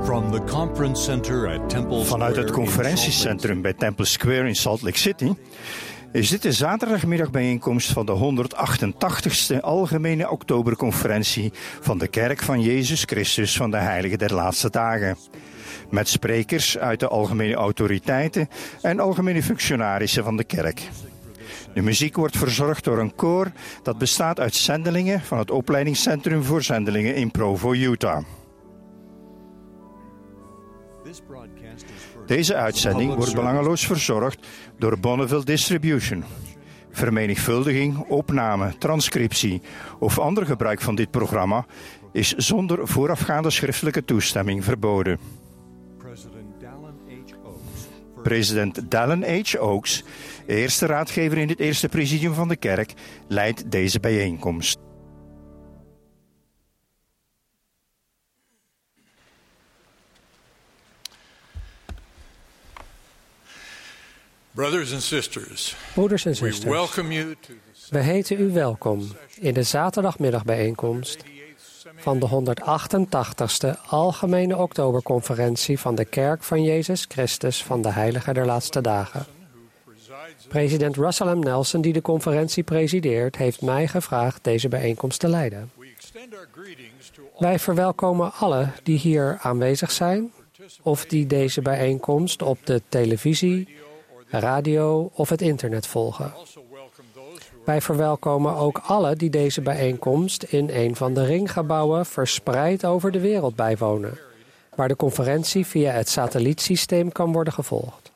Vanuit het conferentiecentrum bij Temple Square in Salt Lake City is dit de zaterdagmiddagbijeenkomst van de 188ste Algemene Oktoberconferentie van de Kerk van Jezus Christus van de Heilige der Laatste Dagen. Met sprekers uit de algemene autoriteiten en algemene functionarissen van de kerk. De muziek wordt verzorgd door een koor dat bestaat uit zendelingen van het opleidingscentrum voor zendelingen in Provo, Utah. Deze uitzending wordt belangeloos verzorgd door Bonneville Distribution. Vermenigvuldiging, opname, transcriptie of ander gebruik van dit programma is zonder voorafgaande schriftelijke toestemming verboden. President Dallin H. Oaks, eerste raadgever in het eerste presidium van de kerk, leidt deze bijeenkomst. Broeders en zusters, we heten u welkom in de zaterdagmiddagbijeenkomst van de 188ste Algemene Oktoberconferentie van de Kerk van Jezus Christus van de Heilige der Laatste Dagen. President Russell M. Nelson, die de conferentie presideert, heeft mij gevraagd deze bijeenkomst te leiden. Wij verwelkomen allen die hier aanwezig zijn of die deze bijeenkomst op de televisie, radio of het internet volgen. Wij verwelkomen ook allen die deze bijeenkomst in een van de ringgebouwen verspreid over de wereld bijwonen, waar de conferentie via het satellietsysteem kan worden gevolgd.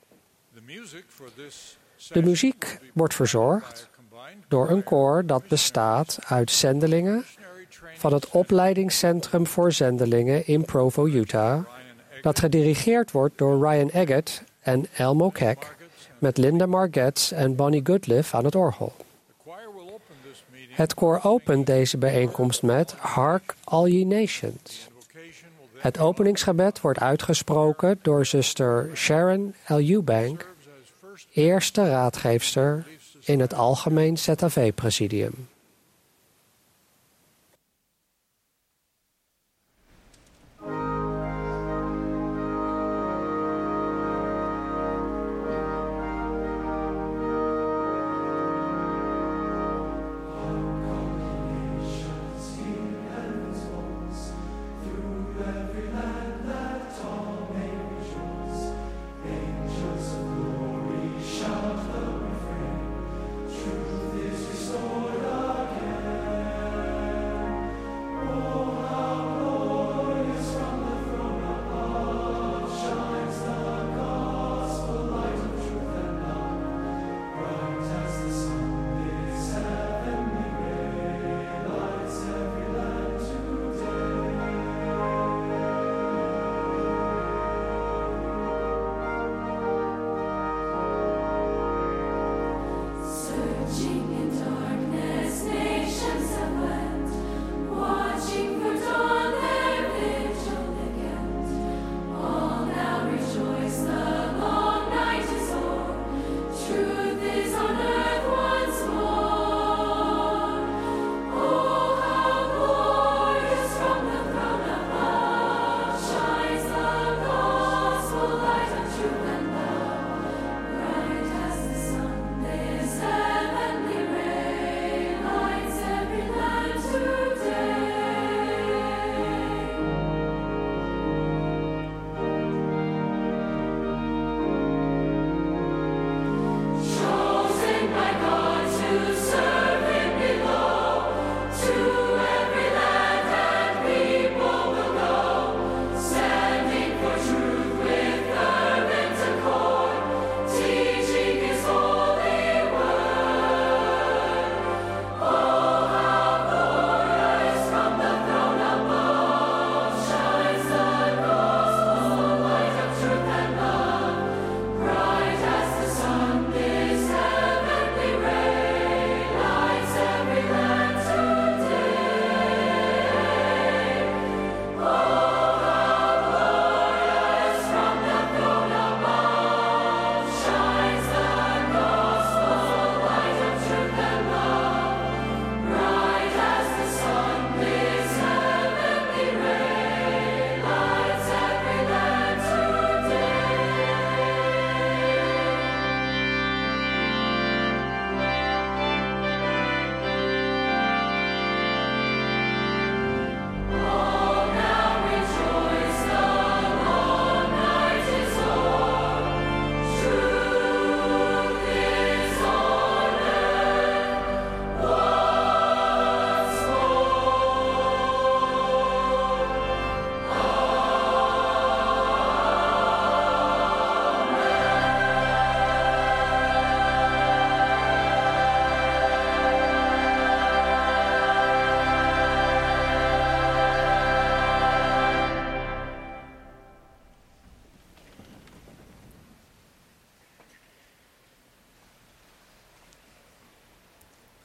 De muziek wordt verzorgd door een koor dat bestaat uit zendelingen van het opleidingscentrum voor zendelingen in Provo, Utah, dat gedirigeerd wordt door Ryan Eggett en Elmo Keck, met Linda Margetts en Bonnie Goodliff aan het orgel. Het koor opent deze bijeenkomst met Hark All Ye Nations. Het openingsgebed wordt uitgesproken door zuster Sharon L. Eubank, eerste raadgeefster in het Algemeen ZAV-presidium. Shout the refrain, truth is restored.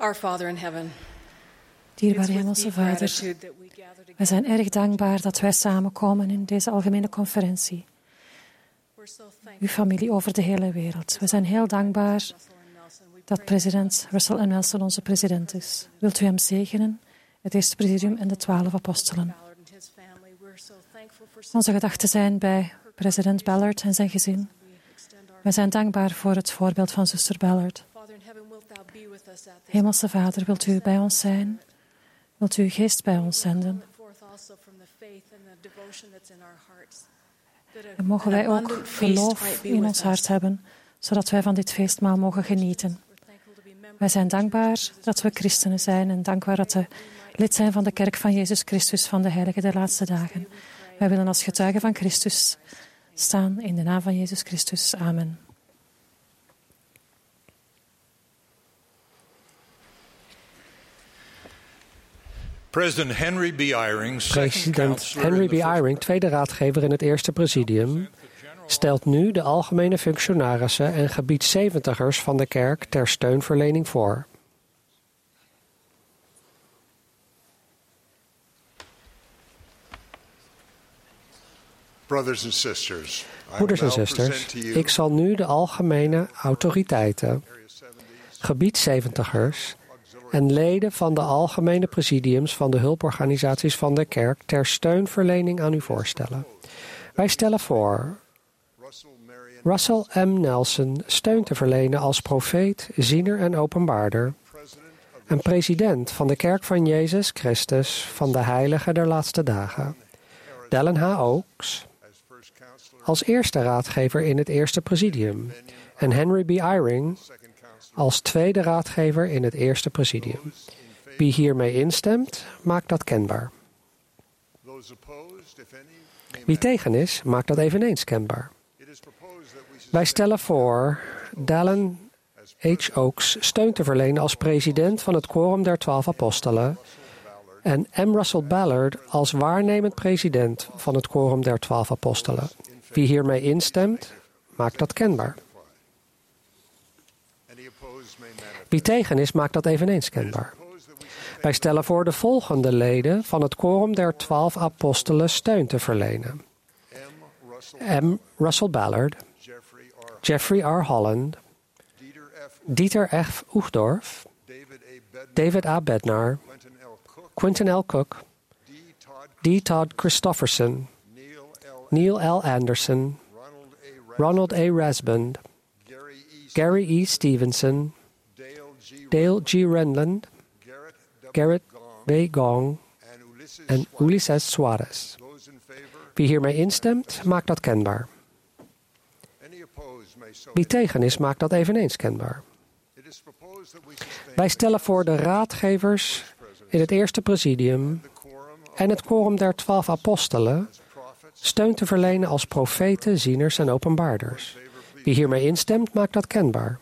Our Father in heaven. Dierbare Hemelse Vader, wij zijn erg dankbaar dat wij samenkomen in deze algemene conferentie. Uw familie over de hele wereld. We zijn heel dankbaar dat president Russell M. Nelson onze president is. Wilt u hem zegenen, het eerste presidium en de 12 apostelen. Onze gedachten zijn bij president Ballard en zijn gezin. Wij zijn dankbaar voor het voorbeeld van zuster Ballard. Hemelse Vader, wilt u bij ons zijn? Wilt u uw geest bij ons zenden? En mogen wij ook geloof in ons hart hebben, zodat wij van dit feestmaal mogen genieten. Wij zijn dankbaar dat we christenen zijn en dankbaar dat we lid zijn van de kerk van Jezus Christus van de Heilige der Laatste Dagen. Wij willen als getuigen van Christus staan in de naam van Jezus Christus. Amen. President Henry B. Eyring, tweede raadgever in het eerste presidium, stelt nu de algemene functionarissen en gebied 70ers van de kerk ter steunverlening voor. Broeders en zusters, ik zal nu de algemene autoriteiten, gebied 70ers en leden van de algemene presidiums van de hulporganisaties van de kerk ter steunverlening aan u voorstellen. Wij stellen voor Russell M. Nelson steun te verlenen als profeet, ziener en openbaarder en president van de kerk van Jezus Christus van de Heilige der Laatste Dagen. Dallin H. Oaks als eerste raadgever in het eerste presidium en Henry B. Eyring als tweede raadgever in het eerste presidium. Wie hiermee instemt, maakt dat kenbaar. Wie tegen is, maakt dat eveneens kenbaar. Wij stellen voor Dallin H. Oaks steun te verlenen als president van het Quorum der 12 Apostelen en M. Russell Ballard als waarnemend president van het Quorum der 12 Apostelen. Wie hiermee instemt, maakt dat kenbaar. Wie tegen is, maakt dat eveneens kenbaar. Wij stellen voor de volgende leden van het Quorum der 12 Apostelen steun te verlenen. M. Russell Ballard, Jeffrey R. Holland, Dieter F. Uchtdorf, David A. Bednar, Quentin L. Cook, D. Todd Christofferson, Neil L. Anderson, Ronald A. Rasband, Gary E. Stevenson, Dale G. Renlund, Garrett B. Gong en Ulises Suarez. Wie hiermee instemt, maakt dat kenbaar. Wie tegen is, maakt dat eveneens kenbaar. Wij stellen voor de raadgevers in het eerste presidium en het Quorum der 12 Apostelen steun te verlenen als profeten, zieners en openbaarders. Wie hiermee instemt, maakt dat kenbaar.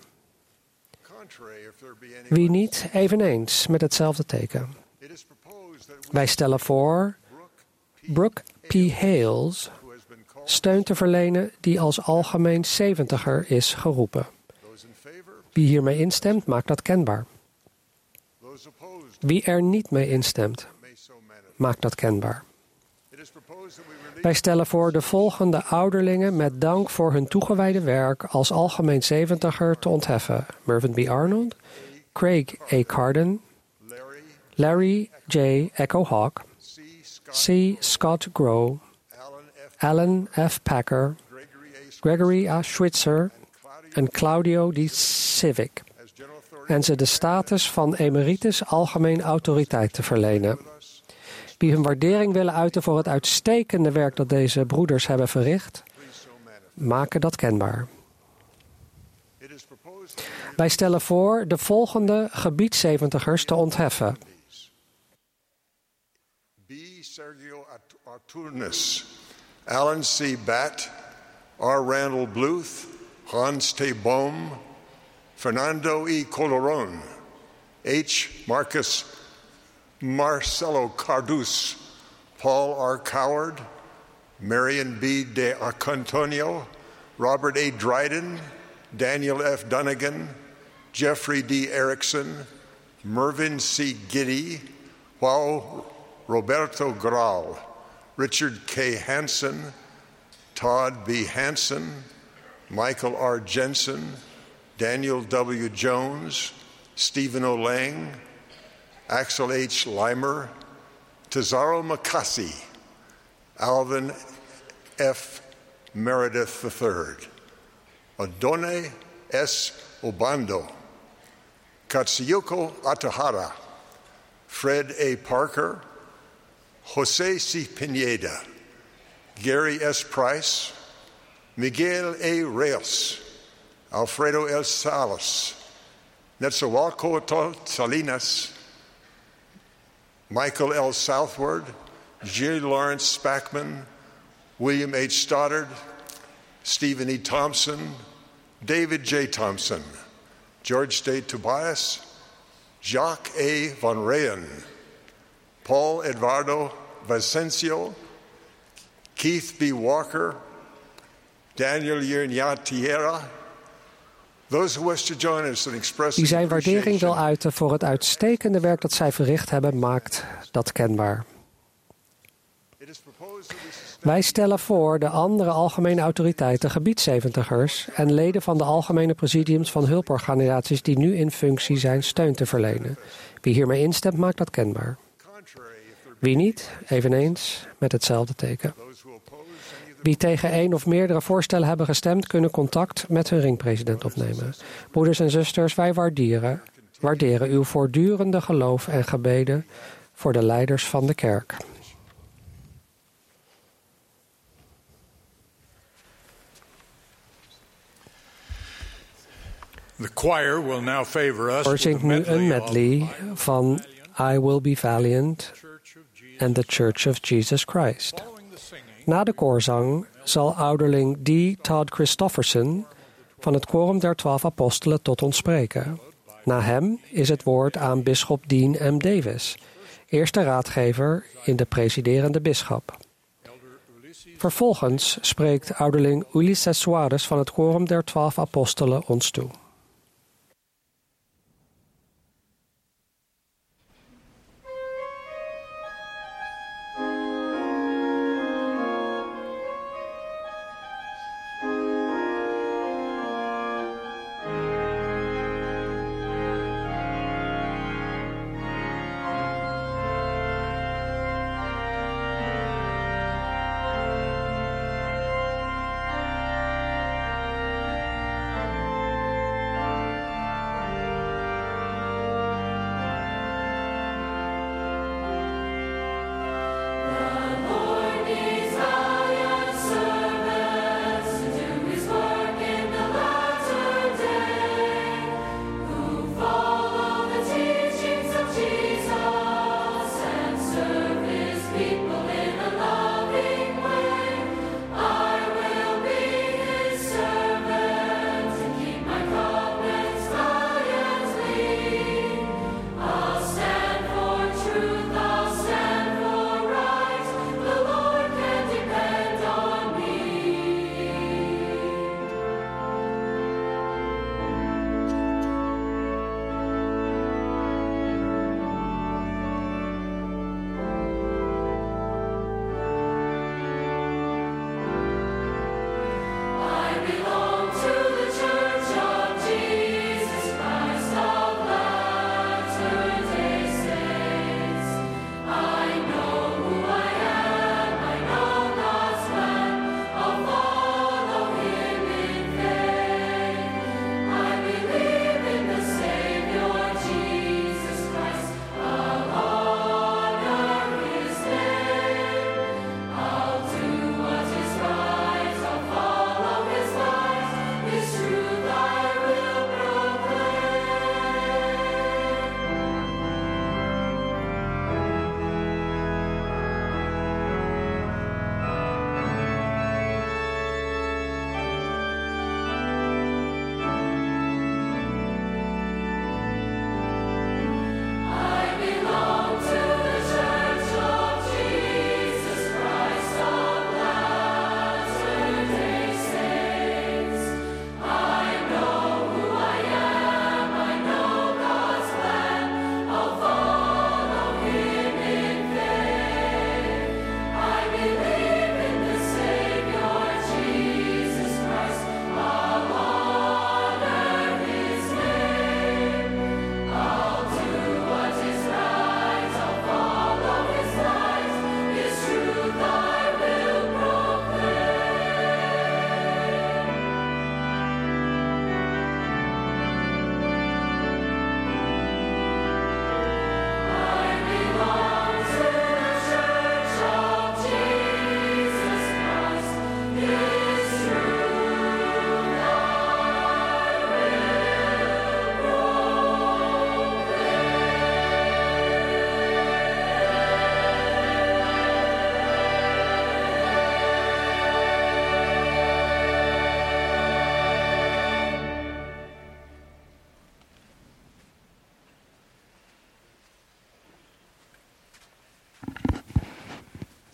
Wie niet, eveneens met hetzelfde teken. Wij stellen voor Brooke P. Hales steun te verlenen die als algemeen 70er is geroepen. Wie hiermee instemt, maakt dat kenbaar. Wie er niet mee instemt, maakt dat kenbaar. Wij stellen voor de volgende ouderlingen met dank voor hun toegewijde werk als algemeen 70er te ontheffen. Mervyn B. Arnold, Craig A. Carden, Larry J. Echo Hawk, C. Scott Grow, Alan F. Packer, Gregory A. Schwitzer en Claudio D. Civic. En ze de status van emeritus algemeen autoriteit te verlenen. Wie hun waardering willen uiten voor het uitstekende werk dat deze broeders hebben verricht, maken dat kenbaar. Wij stellen voor de volgende gebied 70ers te ontheffen. B. Sergio Arturnes, Alan C. Batt, R. Randall Bluth, Hans T. Bohm, Fernando E. Coloron, H. Marcelo Cardus, Paul R. Coward, Marion B. de Acantonio, Robert A. Dryden, Daniel F. Dunnigan, Jeffrey D. Erickson, Mervyn C. Giddy, João Roberto Grau, Richard K. Hansen, Todd B. Hansen, Michael R. Jensen, Daniel W. Jones, Stephen O. Lang, Axel H. Limer, Tazaro Makasi, Alvin F. Meredith III, Adone S. Obando, Katsuyuko Atahara, Fred A. Parker, Jose C. Pineda, Gary S. Price, Miguel A. Reyes, Alfredo L. Salas, Netzahualcoatl Salinas, Michael L. Southward, J. Lawrence Spackman, William H. Stoddard, Stephen E. Thompson, David J. Thompson, George D. Tobias, Jacques A. Van Ryen, Paul Eduardo Vicencio, Keith B. Walker, Daniel Yernatiera. Those who wish to join us in expressing Wie zijn waardering wil uiten voor het uitstekende werk dat zij verricht hebben, maakt dat kenbaar. Wij stellen voor de andere algemene autoriteiten, gebiedszeventigers en leden van de algemene presidiums van hulporganisaties die nu in functie zijn steun te verlenen. Wie hiermee instemt, maakt dat kenbaar. Wie niet, eveneens met hetzelfde teken. Wie tegen één of meerdere voorstellen hebben gestemd, kunnen contact met hun ringpresident opnemen. Broeders en zusters, wij waarderen uw voortdurende geloof en gebeden voor de leiders van de kerk. The choir will now favor us Er zingt nu een medley van I Will Be Valiant and the Church of Jesus Christ. Na de koorzang zal ouderling D. Todd Christofferson van het Quorum der 12 Apostelen tot ons spreken. Na hem is het woord aan bisschop Dean M. Davis, eerste raadgever in de presiderende bisschop. Vervolgens spreekt ouderling Ulises Suarez van het Quorum der 12 Apostelen ons toe.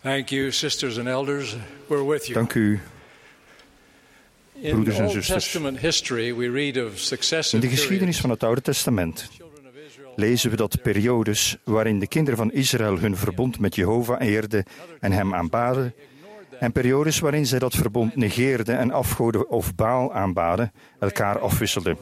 Thank you, sisters and elders. We're with you. Dank u, broeders en In Old zusters. Testament history, we read of In successive de geschiedenis van het Oude Testament lezen we dat periodes waarin de kinderen van Israël hun verbond met Jehovah eerden en hem aanbaden, en periodes waarin zij dat verbond negeerden en afgoden of Baal aanbaden, elkaar afwisselden.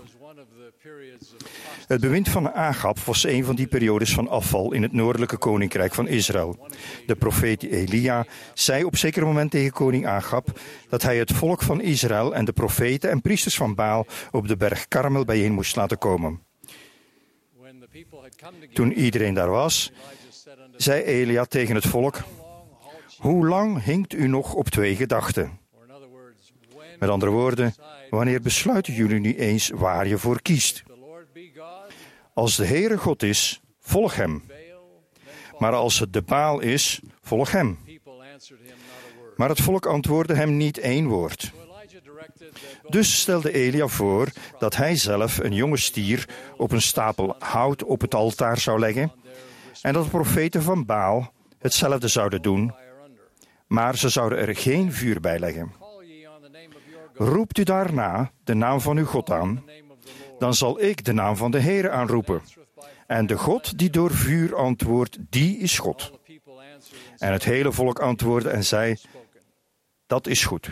Het bewind van Agab was een van die periodes van afval in het noordelijke koninkrijk van Israël. De profeet Elia zei op zeker moment tegen koning Agab dat hij het volk van Israël en de profeten en priesters van Baal op de berg Karmel bijeen moest laten komen. Toen iedereen daar was, zei Elia tegen het volk: hoe lang hinkt u nog op twee gedachten? Met andere woorden, wanneer besluiten jullie nu eens waar je voor kiest? Als de Heere God is, volg hem. Maar als het de Baal is, volg hem. Maar het volk antwoordde hem niet één woord. Dus stelde Elia voor dat hij zelf een jonge stier op een stapel hout op het altaar zou leggen en dat de profeten van Baal hetzelfde zouden doen, maar ze zouden er geen vuur bij leggen. Roept u daarna de naam van uw God aan, dan zal ik de naam van de Heere aanroepen. En de God die door vuur antwoordt, die is God. En het hele volk antwoordde en zei: dat is goed.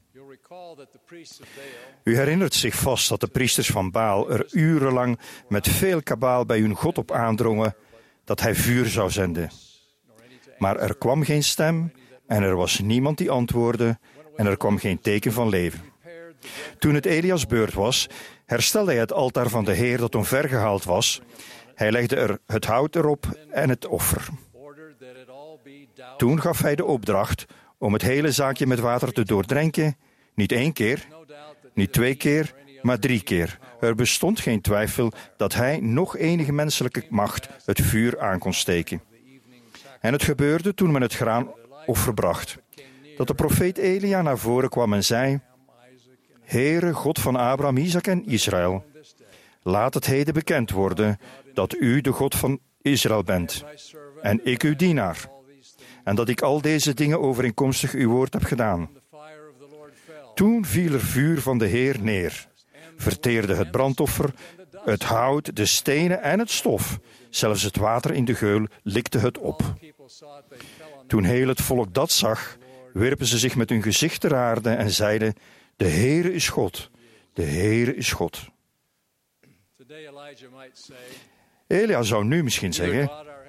U herinnert zich vast dat de priesters van Baal er urenlang met veel kabaal bij hun God op aandrongen dat hij vuur zou zenden. Maar er kwam geen stem en er was niemand die antwoordde en er kwam geen teken van leven. Toen het Elias beurt was, herstelde hij het altaar van de Heer dat omvergehaald was. Hij legde er het hout erop en het offer. Toen gaf hij de opdracht om het hele zaakje met water te doordrenken, niet 1 keer, niet 2 keer, maar 3 keer. Er bestond geen twijfel dat hij nog enige menselijke macht het vuur aan kon steken. En het gebeurde toen men het graanoffer bracht, dat de profeet Elia naar voren kwam en zei: Heere, God van Abraham, Isaac en Israël, laat het heden bekend worden dat u de God van Israël bent en ik uw dienaar, en dat ik al deze dingen overeenkomstig uw woord heb gedaan. Toen viel er vuur van de Heer neer, verteerde het brandoffer, het hout, de stenen en het stof. Zelfs het water in de geul likte het op. Toen heel het volk dat zag, wierpen ze zich met hun gezicht ter aarde en zeiden: de Heere is God, de Heere is God. Elia zou nu misschien zeggen: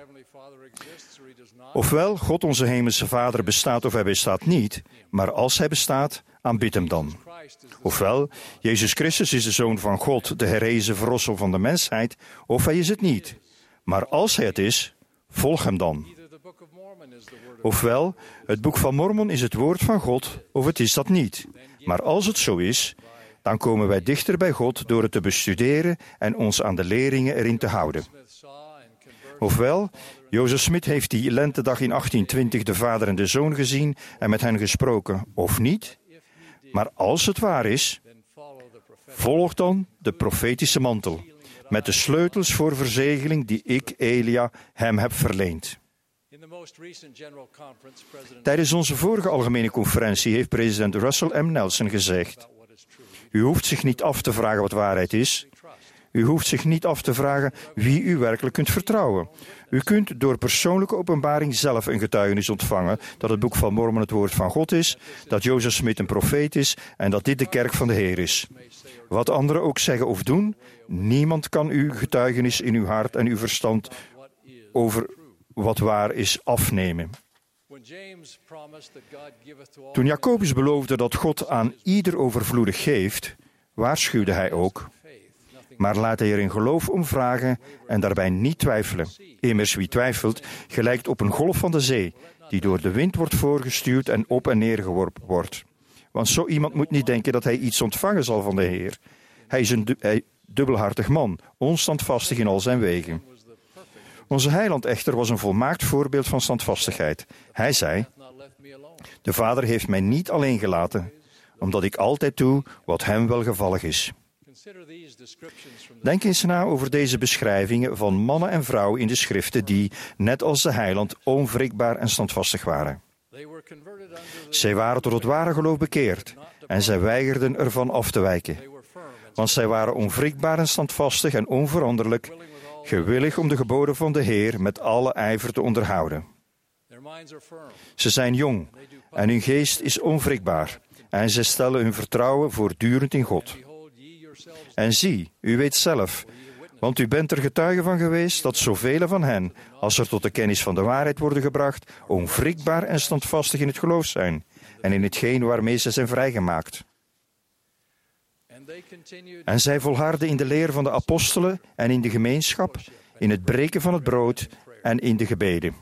ofwel, God onze hemelse Vader bestaat of hij bestaat niet, maar als hij bestaat, aanbid hem dan. Ofwel, Jezus Christus is de Zoon van God, de herrezen verlosser van de mensheid, of hij is het niet. Maar als hij het is, volg hem dan. Ofwel, het boek van Mormon is het woord van God, of het is dat niet. Maar als het zo is, dan komen wij dichter bij God door het te bestuderen en ons aan de leringen erin te houden. Ofwel, Joseph Smith heeft die lentedag in 1820 de vader en de zoon gezien en met hen gesproken, of niet. Maar als het waar is, volg dan de profetische mantel, met de sleutels voor verzegeling die ik, Elia, hem heb verleend. Tijdens onze vorige algemene conferentie heeft president Russell M. Nelson gezegd: u hoeft zich niet af te vragen wat waarheid is. U hoeft zich niet af te vragen wie u werkelijk kunt vertrouwen. U kunt door persoonlijke openbaring zelf een getuigenis ontvangen dat het boek van Mormon het woord van God is, dat Joseph Smith een profeet is en dat dit de kerk van de Heer is. Wat anderen ook zeggen of doen, niemand kan uw getuigenis in uw hart en uw verstand over wat waar is afnemen. Toen Jacobus beloofde dat God aan ieder overvloedig geeft, waarschuwde hij ook: maar laat hij er in geloof om vragen en daarbij niet twijfelen. Immers wie twijfelt, gelijkt op een golf van de zee, die door de wind wordt voorgestuurd en op en neer geworpen wordt. Want zo iemand moet niet denken dat hij iets ontvangen zal van de Heer. Hij is een dubbelhartig man, onstandvastig in al zijn wegen. Onze heiland echter was een volmaakt voorbeeld van standvastigheid. Hij zei: de Vader heeft mij niet alleen gelaten, omdat ik altijd doe wat hem welgevallig is. Denk eens na over deze beschrijvingen van mannen en vrouwen in de schriften die, net als de heiland, onwrikbaar en standvastig waren. Zij waren tot het ware geloof bekeerd en zij weigerden ervan af te wijken. Want zij waren onwrikbaar en standvastig en onveranderlijk, gewillig om de geboden van de Heer met alle ijver te onderhouden. Ze zijn jong en hun geest is onwrikbaar en zij stellen hun vertrouwen voortdurend in God. En zie, u weet zelf, want u bent er getuige van geweest dat zoveel van hen, als er tot de kennis van de waarheid worden gebracht, onwrikbaar en standvastig in het geloof zijn en in hetgeen waarmee ze zijn vrijgemaakt. En zij volharden in de leer van de apostelen en in de gemeenschap, in het breken van het brood en in de gebeden.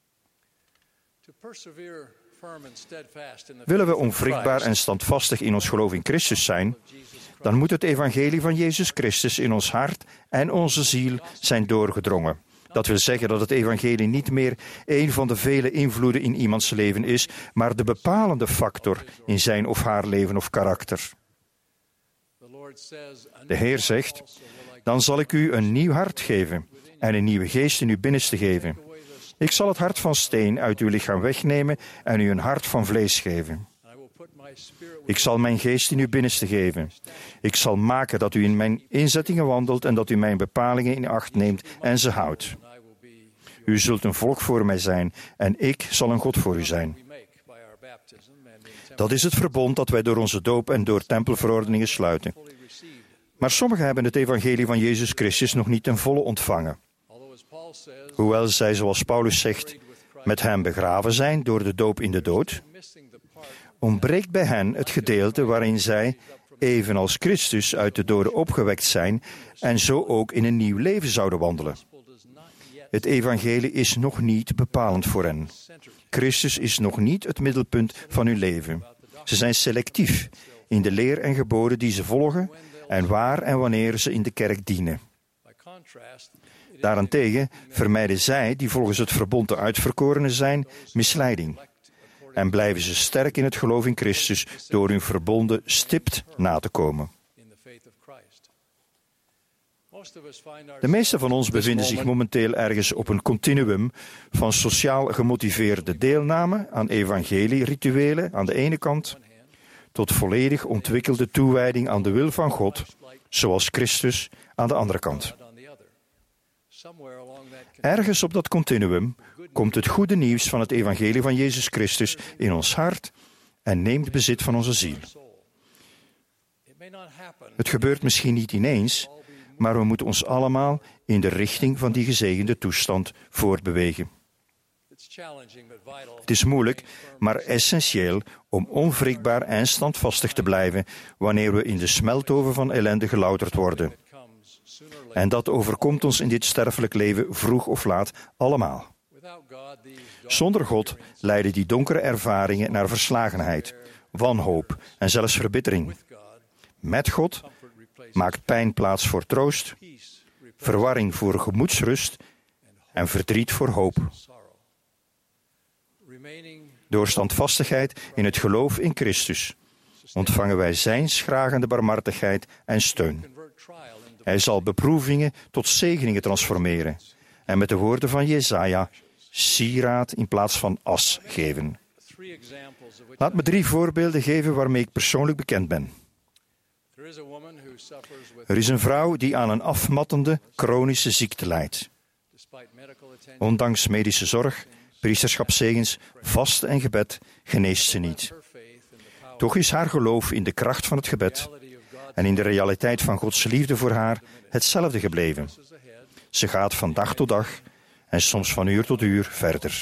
Willen we onwrikbaar en standvastig in ons geloof in Christus zijn, dan moet het evangelie van Jezus Christus in ons hart en onze ziel zijn doorgedrongen. Dat wil zeggen dat het evangelie niet meer een van de vele invloeden in iemands leven is, maar de bepalende factor in zijn of haar leven of karakter. De Heer zegt, dan zal ik u een nieuw hart geven en een nieuwe geest in uw binnenste geven. Ik zal het hart van steen uit uw lichaam wegnemen en u een hart van vlees geven. Ik zal mijn geest in uw binnenste geven. Ik zal maken dat u in mijn inzettingen wandelt en dat u mijn bepalingen in acht neemt en ze houdt. U zult een volk voor mij zijn en ik zal een God voor u zijn. Dat is het verbond dat wij door onze doop en door tempelverordeningen sluiten. Maar sommigen hebben het evangelie van Jezus Christus nog niet ten volle ontvangen. Hoewel zij, zoals Paulus zegt, met hem begraven zijn door de doop in de dood, ontbreekt bij hen het gedeelte waarin zij, evenals Christus, uit de doden opgewekt zijn en zo ook in een nieuw leven zouden wandelen. Het evangelie is nog niet bepalend voor hen. Christus is nog niet het middelpunt van hun leven. Ze zijn selectief in de leer en geboden die ze volgen en waar en wanneer ze in de kerk dienen. Daarentegen vermijden zij, die volgens het verbond de uitverkorenen zijn, misleiding. En blijven ze sterk in het geloof in Christus door hun verbonden stipt na te komen. De meesten van ons bevinden zich momenteel ergens op een continuum van sociaal gemotiveerde deelname aan evangelie-rituelen aan de ene kant, tot volledig ontwikkelde toewijding aan de wil van God, zoals Christus, aan de andere kant. Ergens op dat continuum komt het goede nieuws van het evangelie van Jezus Christus in ons hart en neemt bezit van onze ziel. Het gebeurt misschien niet ineens, maar we moeten ons allemaal in de richting van die gezegende toestand voortbewegen. Het is moeilijk, maar essentieel om onwrikbaar en standvastig te blijven wanneer we in de smeltoven van ellende gelouterd worden. En dat overkomt ons in dit sterfelijk leven vroeg of laat allemaal. Zonder God leiden die donkere ervaringen naar verslagenheid, wanhoop en zelfs verbittering. Met God maakt pijn plaats voor troost, verwarring voor gemoedsrust en verdriet voor hoop. Door standvastigheid in het geloof in Christus ontvangen wij zijn schragende barmhartigheid en steun. Hij zal beproevingen tot zegeningen transformeren en met de woorden van Jesaja sieraad in plaats van as geven. Laat me 3 voorbeelden geven waarmee ik persoonlijk bekend ben. Er is een vrouw die aan een afmattende, chronische ziekte lijdt. Ondanks medische zorg, priesterschapszegens, vasten en gebed geneest ze niet. Toch is haar geloof in de kracht van het gebed en in de realiteit van Gods liefde voor haar hetzelfde gebleven. Ze gaat van dag tot dag en soms van uur tot uur verder.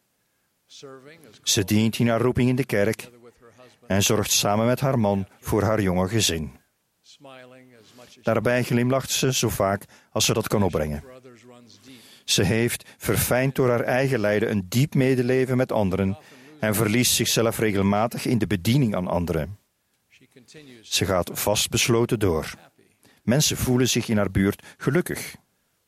Ze dient in haar roeping in de kerk en zorgt samen met haar man voor haar jonge gezin. Daarbij glimlacht ze zo vaak als ze dat kan opbrengen. Ze heeft, verfijnd door haar eigen lijden, een diep medeleven met anderen en verliest zichzelf regelmatig in de bediening aan anderen. Ze gaat vastbesloten door. Mensen voelen zich in haar buurt gelukkig.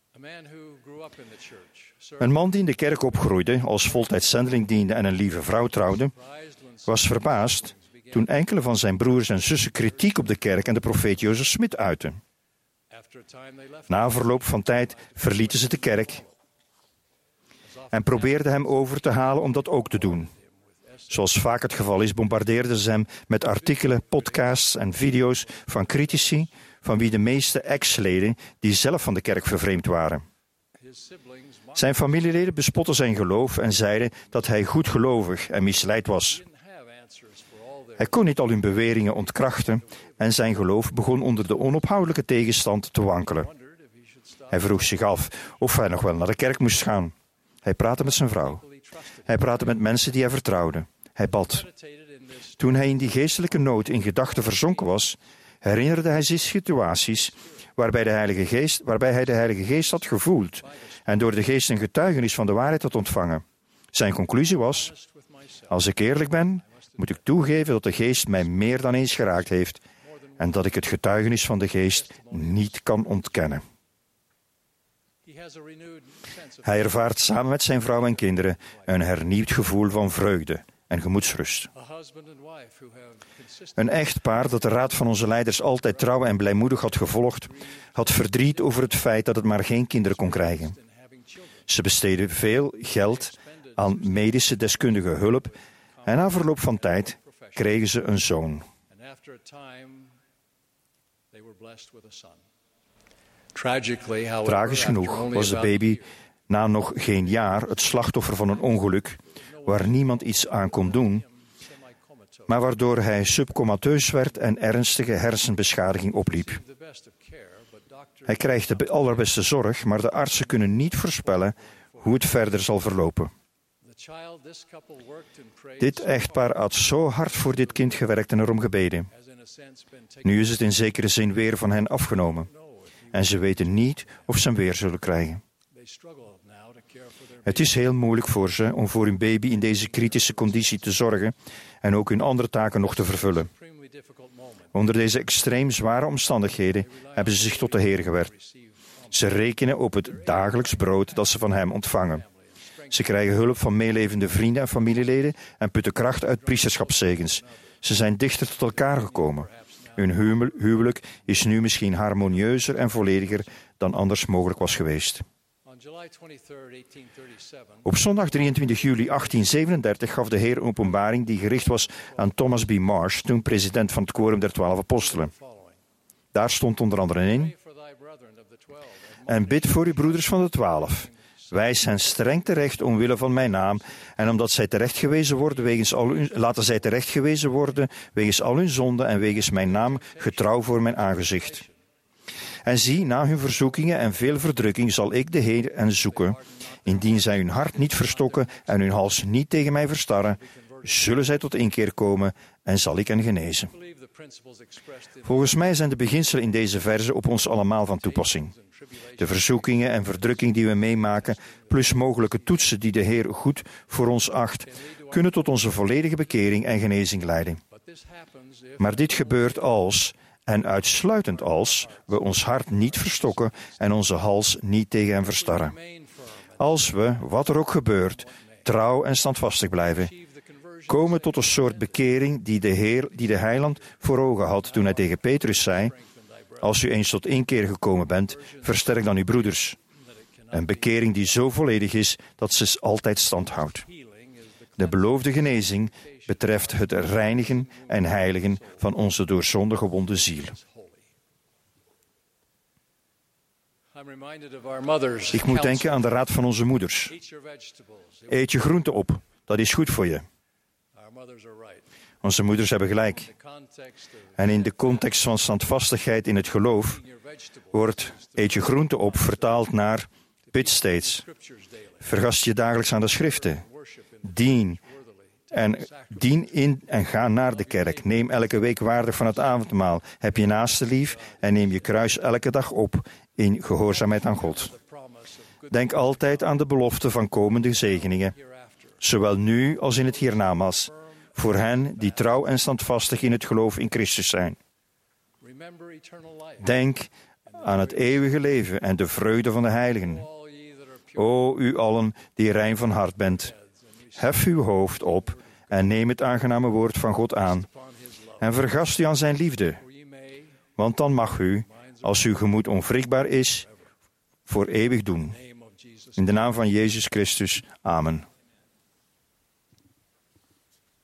Een man die in de kerk opgroeide, als voltijds zendeling diende en een lieve vrouw trouwde, was verbaasd toen enkele van zijn broers en zussen kritiek op de kerk en de profeet Jozef Smith uitten. Na verloop van tijd verlieten ze de kerk en probeerden hem over te halen om dat ook te doen. Zoals vaak het geval is, bombardeerden ze hem met artikelen, podcasts en video's van critici, van wie de meeste ex-leden die zelf van de kerk vervreemd waren. Zijn familieleden bespotten zijn geloof en zeiden dat hij goedgelovig en misleid was. Hij kon niet al hun beweringen ontkrachten en zijn geloof begon onder de onophoudelijke tegenstand te wankelen. Hij vroeg zich af of hij nog wel naar de kerk moest gaan. Hij praatte met zijn vrouw. Hij praatte met mensen die hij vertrouwde. Hij bad. Toen hij in die geestelijke nood in gedachten verzonken was, herinnerde hij zich situaties waarbij hij de Heilige Geest had gevoeld en door de Geest een getuigenis van de waarheid had ontvangen. Zijn conclusie was: als ik eerlijk ben, moet ik toegeven dat de Geest mij meer dan eens geraakt heeft en dat ik het getuigenis van de Geest niet kan ontkennen. Hij ervaart samen met zijn vrouw en kinderen een hernieuwd gevoel van vreugde en gemoedsrust. Een echtpaar dat de raad van onze leiders altijd trouw en blijmoedig had gevolgd, had verdriet over het feit dat het maar geen kinderen kon krijgen. Ze besteden veel geld aan medische deskundige hulp en na verloop van tijd kregen ze een zoon. Tragisch genoeg was de baby na nog geen jaar het slachtoffer van een ongeluk waar niemand iets aan kon doen, maar waardoor hij subcomateus werd en ernstige hersenbeschadiging opliep. Hij krijgt de allerbeste zorg, maar de artsen kunnen niet voorspellen hoe het verder zal verlopen. Dit echtpaar had zo hard voor dit kind gewerkt en erom gebeden. Nu is het in zekere zin weer van hen afgenomen. En ze weten niet of ze hem weer zullen krijgen. Het is heel moeilijk voor ze om voor hun baby in deze kritische conditie te zorgen en ook hun andere taken nog te vervullen. Onder deze extreem zware omstandigheden hebben ze zich tot de Heer gewend. Ze rekenen op het dagelijks brood dat ze van Hem ontvangen. Ze krijgen hulp van meelevende vrienden en familieleden en putten kracht uit priesterschapszegens. Ze zijn dichter tot elkaar gekomen. Hun huwelijk is nu misschien harmonieuzer en vollediger dan anders mogelijk was geweest. Op zondag 23 juli 1837 gaf de Heer een openbaring die gericht was aan Thomas B. Marsh, toen president van het Quorum der 12 Apostelen. Daar stond onder andere in: en bid voor uw broeders van de 12. Wijs hen streng terecht omwille van mijn naam, en omdat zij terechtgewezen worden laten zij terechtgewezen worden wegens al hun zonden en wegens mijn naam getrouw voor mijn aangezicht. En zie, na hun verzoekingen en veel verdrukking zal ik de Heer hen zoeken. Indien zij hun hart niet verstokken en hun hals niet tegen mij verstarren, zullen zij tot inkeer komen en zal ik hen genezen. Volgens mij zijn de beginselen in deze verzen op ons allemaal van toepassing. De verzoekingen en verdrukking die we meemaken, plus mogelijke toetsen die de Heer goed voor ons acht, kunnen tot onze volledige bekering en genezing leiden. Maar dit gebeurt als, en uitsluitend als, we ons hart niet verstokken en onze hals niet tegen hem verstarren. Als we, wat er ook gebeurt, trouw en standvastig blijven, komen tot een soort bekering die de Heiland voor ogen had toen hij tegen Petrus zei: als u eens tot inkeer gekomen bent, versterk dan uw broeders. Een bekering die zo volledig is dat ze altijd stand houdt. De beloofde genezing betreft het reinigen en heiligen van onze door zonde gewonde ziel. Ik moet denken aan de raad van onze moeders. Eet je groente op, dat is goed voor je. Onze moeders hebben gelijk. En in de context van standvastigheid in het geloof wordt eet je groente op vertaald naar bid steeds. Vergast je dagelijks aan de schriften. Dien in en ga naar de kerk. Neem elke week waardig van het avondmaal. Heb je naaste lief en neem je kruis elke dag op in gehoorzaamheid aan God. Denk altijd aan de belofte van komende zegeningen, zowel nu als in het hiernamaals, voor hen die trouw en standvastig in het geloof in Christus zijn. Denk aan het eeuwige leven en de vreugde van de heiligen. O u allen die rein van hart bent, hef uw hoofd op en neem het aangename woord van God aan en vergast u aan zijn liefde, want dan mag u, als uw gemoed onwrikbaar is, voor eeuwig doen. In de naam van Jezus Christus. Amen.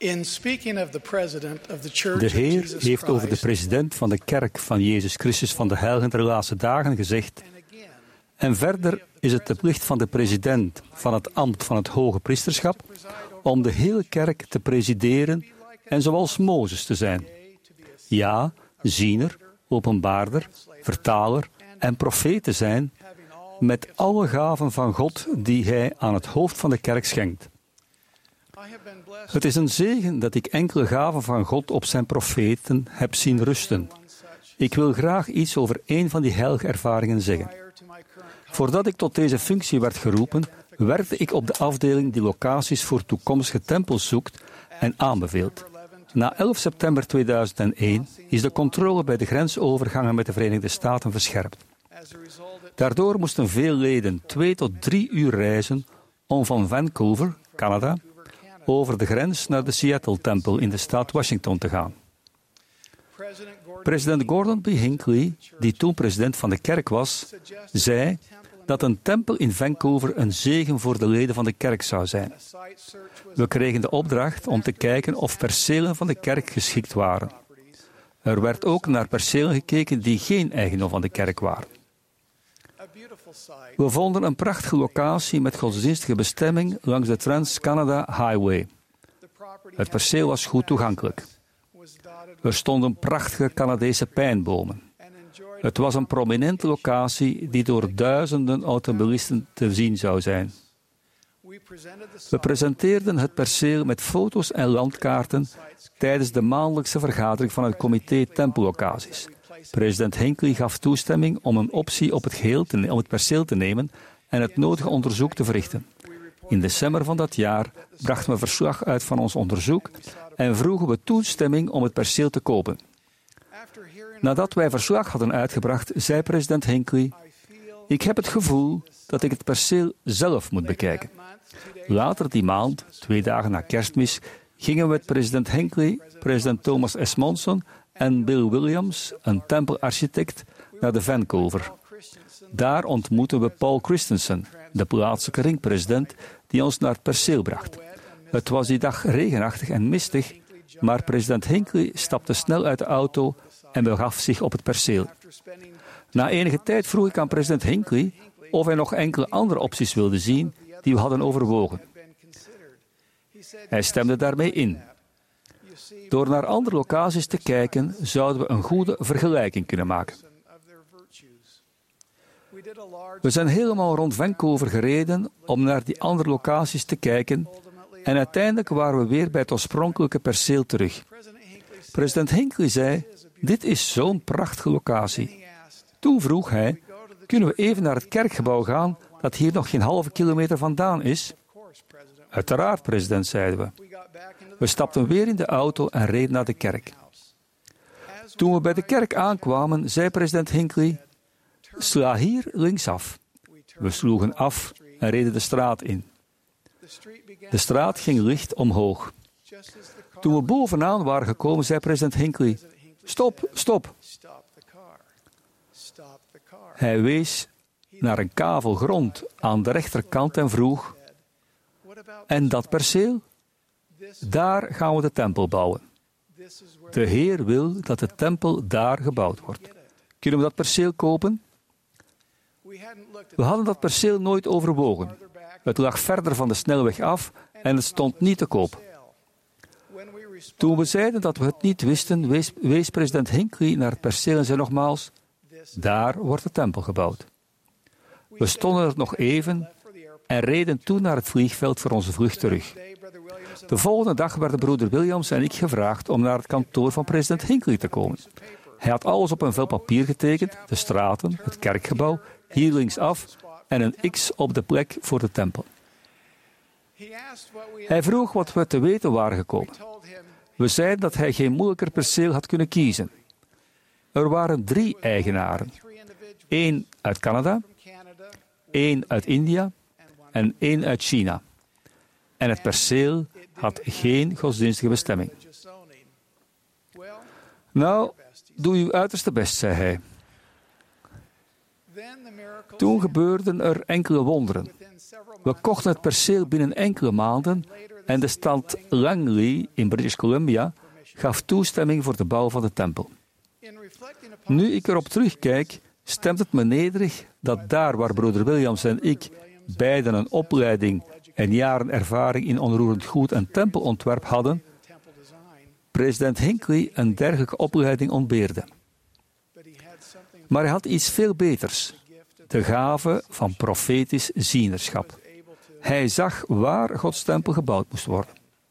De Heer heeft over de president van de Kerk van Jezus Christus van de Heiligen der Laatste Dagen gezegd: en verder is het de plicht van de president van het ambt van het hoge priesterschap om de hele kerk te presideren en zoals Mozes te zijn. Ja, ziener, openbaarder, vertaler en profeet te zijn, met alle gaven van God die hij aan het hoofd van de kerk schenkt. Het is een zegen dat ik enkele gaven van God op zijn profeten heb zien rusten. Ik wil graag iets over een van die heilige ervaringen zeggen. Voordat ik tot deze functie werd geroepen, werkte ik op de afdeling die locaties voor toekomstige tempels zoekt en aanbeveelt. Na 11 september 2001 is de controle bij de grensovergangen met de Verenigde Staten verscherpt. Daardoor moesten veel leden 2 tot 3 uur reizen om van Vancouver, Canada, over de grens naar de Seattle-tempel in de staat Washington te gaan. President Gordon B. Hinckley, die toen president van de kerk was, zei dat een tempel in Vancouver een zegen voor de leden van de kerk zou zijn. We kregen de opdracht om te kijken of percelen van de kerk geschikt waren. Er werd ook naar percelen gekeken die geen eigendom van de kerk waren. We vonden een prachtige locatie met godsdienstige bestemming langs de Trans-Canada Highway. Het perceel was goed toegankelijk. Er stonden prachtige Canadese pijnbomen. Het was een prominente locatie die door duizenden automobilisten te zien zou zijn. We presenteerden het perceel met foto's en landkaarten tijdens de maandelijkse vergadering van het comité tempellocaties. President Hinckley gaf toestemming om een optie op het perceel te nemen en het nodige onderzoek te verrichten. In december van dat jaar brachten we verslag uit van ons onderzoek en vroegen we toestemming om het perceel te kopen. Nadat wij verslag hadden uitgebracht, zei president Hinckley: ik heb het gevoel dat ik het perceel zelf moet bekijken. Later die maand, 2 dagen na Kerstmis, gingen we met president Hinckley, president Thomas S. Monson en Bill Williams, een tempelarchitect, naar de Vancouver. Daar ontmoetten we Paul Christensen, de plaatselijke ringpresident, die ons naar het perceel bracht. Het was die dag regenachtig en mistig, maar president Hinckley stapte snel uit de auto en begaf zich op het perceel. Na enige tijd vroeg ik aan president Hinckley of hij nog enkele andere opties wilde zien die we hadden overwogen. Hij stemde daarmee in. Door naar andere locaties te kijken, zouden we een goede vergelijking kunnen maken. We zijn helemaal rond Vancouver gereden om naar die andere locaties te kijken en uiteindelijk waren we weer bij het oorspronkelijke perceel terug. President Hinckley zei: dit is zo'n prachtige locatie. Toen vroeg hij: kunnen we even naar het kerkgebouw gaan dat hier nog geen halve kilometer vandaan is? Uiteraard, president, zeiden we. We stapten weer in de auto en reden naar de kerk. Toen we bij de kerk aankwamen, zei president Hinckley: sla hier linksaf. We sloegen af en reden de straat in. De straat ging licht omhoog. Toen we bovenaan waren gekomen, zei president Hinckley: stop, stop. Hij wees naar een kavel grond aan de rechterkant en vroeg: en dat perceel? Daar gaan we de tempel bouwen. De Heer wil dat de tempel daar gebouwd wordt. Kunnen we dat perceel kopen? We hadden dat perceel nooit overwogen. Het lag verder van de snelweg af en het stond niet te koop. Toen we zeiden dat we het niet wisten, wees president Hinckley naar het perceel en zei nogmaals: daar wordt de tempel gebouwd. We stonden er nog even en reden toen naar het vliegveld voor onze vlucht terug. De volgende dag werden broeder Williams en ik gevraagd om naar het kantoor van president Hinckley te komen. Hij had alles op een vel papier getekend, de straten, het kerkgebouw, hier linksaf en een X op de plek voor de tempel. Hij vroeg wat we te weten waren gekomen. We zeiden dat hij geen moeilijker perceel had kunnen kiezen. Er waren 3 eigenaren. 1 uit Canada, 1 uit India en 1 uit China. En het perceel had geen godsdienstige bestemming. Nou, doe uw uiterste best, zei hij. Toen gebeurden er enkele wonderen. We kochten het perceel binnen enkele maanden En de stad Langley in British Columbia gaf toestemming voor de bouw van de tempel. Nu ik erop terugkijk, stemt het me nederig dat daar waar broeder Williams en ik beiden een opleiding en jaren ervaring in onroerend goed en tempelontwerp hadden, president Hinckley een dergelijke opleiding ontbeerde. Maar hij had iets veel beters, de gave van profetisch zienerschap. Hij zag waar Gods tempel gebouwd moest worden.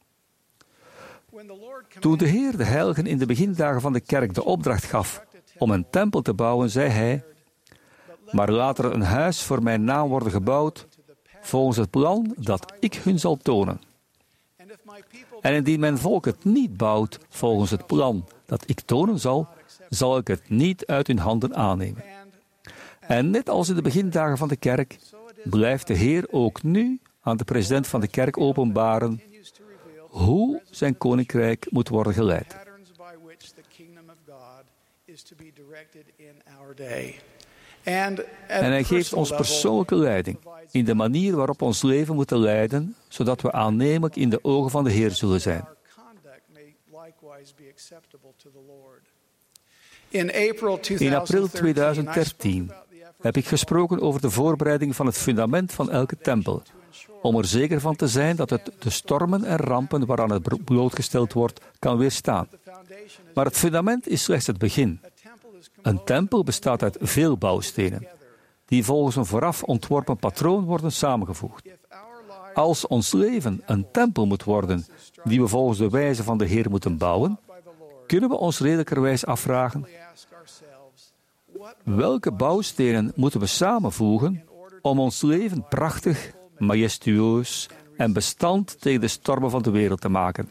Toen de Heer de heiligen in de begindagen van de kerk de opdracht gaf om een tempel te bouwen, zei hij: maar laat er een huis voor mijn naam worden gebouwd, volgens het plan dat ik hun zal tonen. En indien mijn volk het niet bouwt volgens het plan dat ik tonen zal, zal ik het niet uit hun handen aannemen. En net als in de begindagen van de kerk, blijft de Heer ook nu aan de president van de kerk openbaren hoe zijn koninkrijk moet worden geleid. En hij geeft ons persoonlijke leiding in de manier waarop we ons leven moeten leiden, zodat we aannemelijk in de ogen van de Heer zullen zijn. In april 2013 heb ik gesproken over de voorbereiding van het fundament van elke tempel, om er zeker van te zijn dat het de stormen en rampen waaraan het blootgesteld wordt, kan weerstaan. Maar het fundament is slechts het begin. Een tempel bestaat uit veel bouwstenen, die volgens een vooraf ontworpen patroon worden samengevoegd. Als ons leven een tempel moet worden, die we volgens de wijze van de Heer moeten bouwen, kunnen we ons redelijkerwijs afvragen: welke bouwstenen moeten we samenvoegen om ons leven prachtig, majestueus en bestand tegen de stormen van de wereld te maken?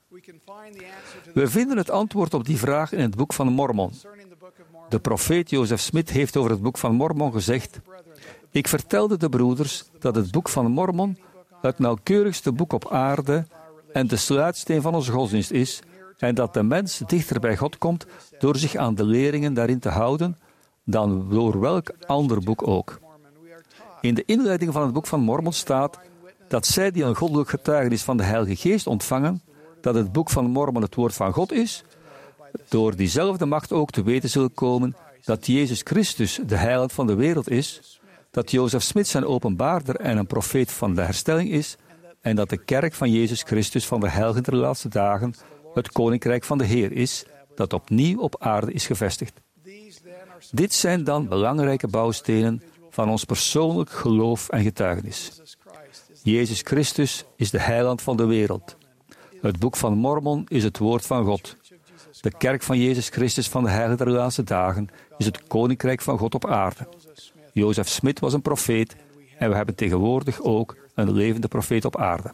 We vinden het antwoord op die vraag in het boek van Mormon. De profeet Joseph Smith heeft over het boek van Mormon gezegd: ik vertelde de broeders dat het boek van Mormon het nauwkeurigste boek op aarde en de sluitsteen van onze godsdienst is, en dat de mens dichter bij God komt door zich aan de leringen daarin te houden dan door welk ander boek ook. In de inleiding van het boek van Mormon staat dat zij die een goddelijk getuigenis van de Heilige Geest ontvangen, dat het boek van Mormon het woord van God is, door diezelfde macht ook te weten zullen komen dat Jezus Christus de heiland van de wereld is, dat Joseph Smith zijn openbaarder en een profeet van de herstelling is, en dat de kerk van Jezus Christus van de heiligen der laatste dagen het koninkrijk van de Heer is, dat opnieuw op aarde is gevestigd. Dit zijn dan belangrijke bouwstenen van ons persoonlijk geloof en getuigenis. Jezus Christus is de heiland van de wereld. Het boek van Mormon is het woord van God. De kerk van Jezus Christus van de heiligen der laatste dagen is het koninkrijk van God op aarde. Joseph Smith was een profeet en we hebben tegenwoordig ook een levende profeet op aarde.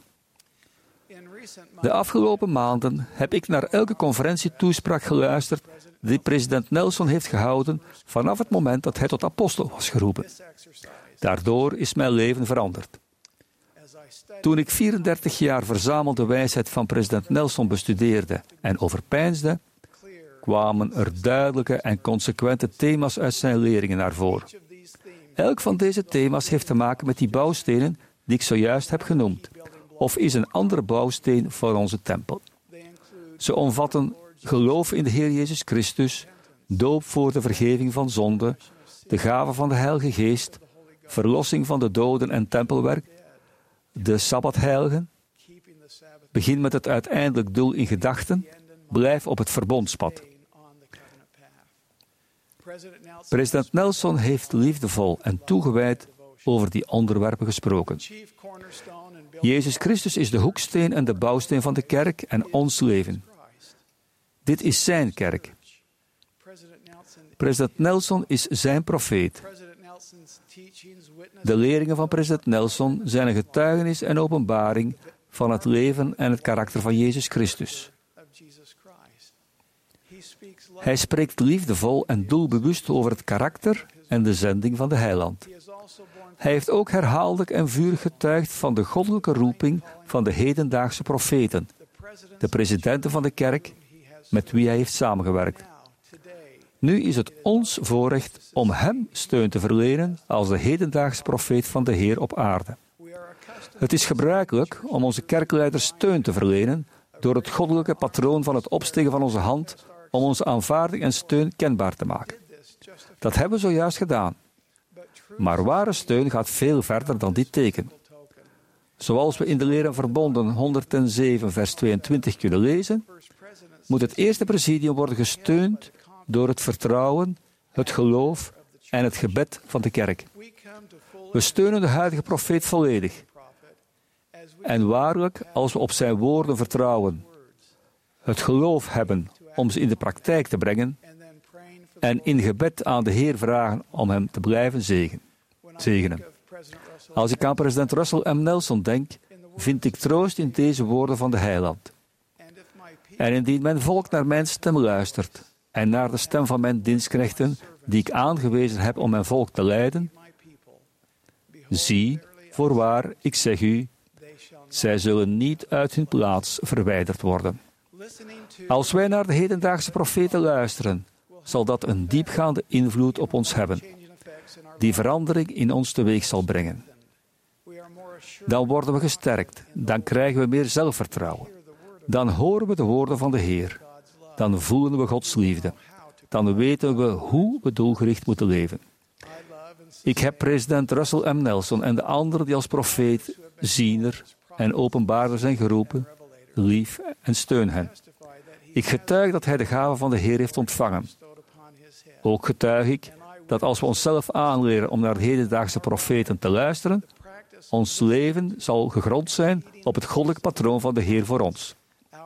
De afgelopen maanden heb ik naar elke conferentietoespraak geluisterd die president Nelson heeft gehouden vanaf het moment dat hij tot apostel was geroepen. Daardoor is mijn leven veranderd. Toen ik 34 jaar verzamelde wijsheid van president Nelson bestudeerde en overpeinsde, kwamen er duidelijke en consequente thema's uit zijn leringen naar voren. Elk van deze thema's heeft te maken met die bouwstenen die ik zojuist heb genoemd, of is een andere bouwsteen voor onze tempel. Ze omvatten geloof in de Heer Jezus Christus, doop voor de vergeving van zonde, de gave van de Heilige Geest, verlossing van de doden en tempelwerk, de Sabbatheiligen, begin met het uiteindelijk doel in gedachten, blijf op het verbondspad. President Nelson heeft liefdevol en toegewijd over die onderwerpen gesproken. Jezus Christus is de hoeksteen en de bouwsteen van de kerk en ons leven. Dit is zijn kerk. President Nelson is zijn profeet. De leringen van president Nelson zijn een getuigenis en openbaring van het leven en het karakter van Jezus Christus. Hij spreekt liefdevol en doelbewust over het karakter en de zending van de heiland. Hij heeft ook herhaaldelijk en vurig getuigd van de goddelijke roeping van de hedendaagse profeten, de presidenten van de kerk, met wie hij heeft samengewerkt. Nu is het ons voorrecht om hem steun te verlenen als de hedendaagse profeet van de Heer op aarde. Het is gebruikelijk om onze kerkleiders steun te verlenen door het goddelijke patroon van het opsteken van onze hand om onze aanvaarding en steun kenbaar te maken. Dat hebben we zojuist gedaan. Maar ware steun gaat veel verder dan dit teken. Zoals we in de Leer en Verbonden 107 vers 22 kunnen lezen, moet het eerste presidium worden gesteund door het vertrouwen, het geloof en het gebed van de kerk. We steunen de huidige profeet volledig. En waarlijk, als we op zijn woorden vertrouwen, het geloof hebben om ze in de praktijk te brengen en in gebed aan de Heer vragen om hem te blijven zegenen. Als ik aan president Russell M. Nelson denk, vind ik troost in deze woorden van de Heiland. En indien mijn volk naar mijn stem luistert en naar de stem van mijn dienstknechten, die ik aangewezen heb om mijn volk te leiden, zie, voorwaar, ik zeg u, zij zullen niet uit hun plaats verwijderd worden. Als wij naar de hedendaagse profeten luisteren, zal dat een diepgaande invloed op ons hebben, die verandering in ons teweeg zal brengen. Dan worden we gesterkt, dan krijgen we meer zelfvertrouwen. Dan horen we de woorden van de Heer. Dan voelen we Gods liefde. Dan weten we hoe we doelgericht moeten leven. Ik heb president Russell M. Nelson en de anderen die als profeet, ziener en openbaarder zijn geroepen, lief en steun hen. Ik getuig dat hij de gave van de Heer heeft ontvangen. Ook getuig ik dat als we onszelf aanleren om naar de hedendaagse profeten te luisteren, ons leven zal gegrond zijn op het goddelijk patroon van de Heer voor ons.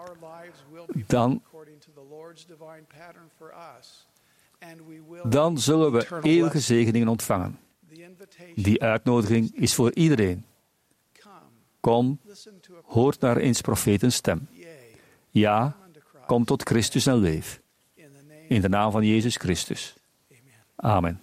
Dan zullen we eeuwige zegeningen ontvangen. Die uitnodiging is voor iedereen. Kom, hoort naar eens profetens stem. Ja, kom tot Christus en leef. In de naam van Jezus Christus. Amen.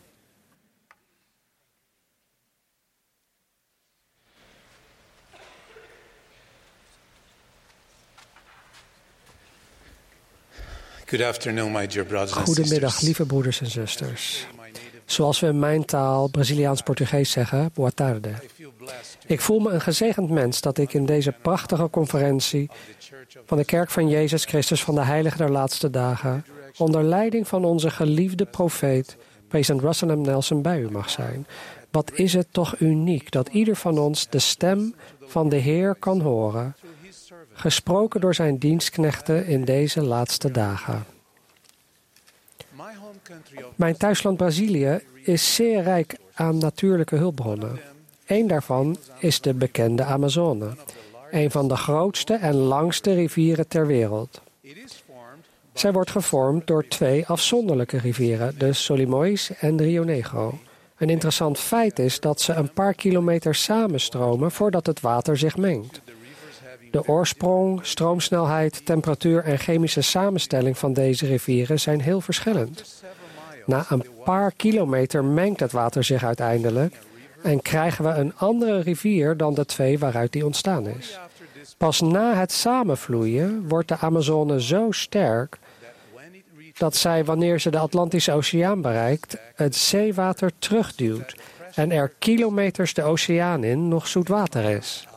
Goedemiddag, lieve broeders en zusters. Zoals we in mijn taal, Braziliaans-Portugees zeggen, boa tarde. Ik voel me een gezegend mens dat ik in deze prachtige conferentie van de Kerk van Jezus Christus van de Heiligen der Laatste Dagen, onder leiding van onze geliefde profeet, president Russell M. Nelson, bij u mag zijn. Wat is het toch uniek dat ieder van ons de stem van de Heer kan horen, gesproken door zijn dienstknechten in deze laatste dagen. Mijn thuisland Brazilië is zeer rijk aan natuurlijke hulpbronnen. Eén daarvan is de bekende Amazone, een van de grootste en langste rivieren ter wereld. Zij wordt gevormd door twee afzonderlijke rivieren, de Solimões en de Rio Negro. Een interessant feit is dat ze een paar kilometer samenstromen voordat het water zich mengt. De oorsprong, stroomsnelheid, temperatuur en chemische samenstelling van deze rivieren zijn heel verschillend. Na een paar kilometer mengt het water zich uiteindelijk en krijgen we een andere rivier dan de twee waaruit die ontstaan is. Pas na het samenvloeien wordt de Amazone zo sterk dat zij, wanneer ze de Atlantische Oceaan bereikt, het zeewater terugduwt en er kilometers de oceaan in nog zoet water is.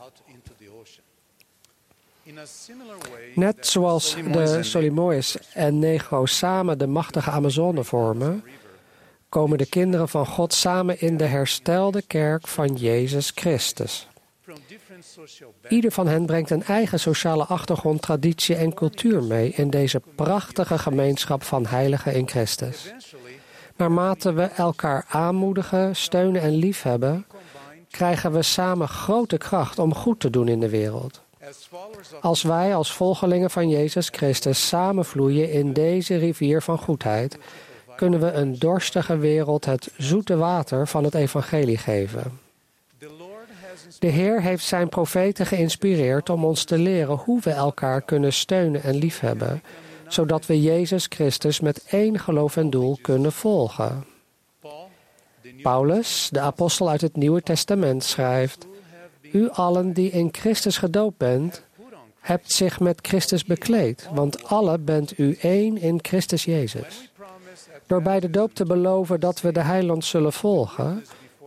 Net zoals de Solimões en Negro samen de machtige Amazone vormen, komen de kinderen van God samen in de herstelde kerk van Jezus Christus. Ieder van hen brengt een eigen sociale achtergrond, traditie en cultuur mee in deze prachtige gemeenschap van heiligen in Christus. Naarmate we elkaar aanmoedigen, steunen en liefhebben, krijgen we samen grote kracht om goed te doen in de wereld. Als wij als volgelingen van Jezus Christus samenvloeien in deze rivier van goedheid, kunnen we een dorstige wereld het zoete water van het evangelie geven. De Heer heeft zijn profeten geïnspireerd om ons te leren hoe we elkaar kunnen steunen en liefhebben, zodat we Jezus Christus met één geloof en doel kunnen volgen. Paulus, de apostel uit het Nieuwe Testament, schrijft: U allen die in Christus gedoopt bent, hebt zich met Christus bekleed, want alle bent u één in Christus Jezus. Door bij de doop te beloven dat we de Heiland zullen volgen,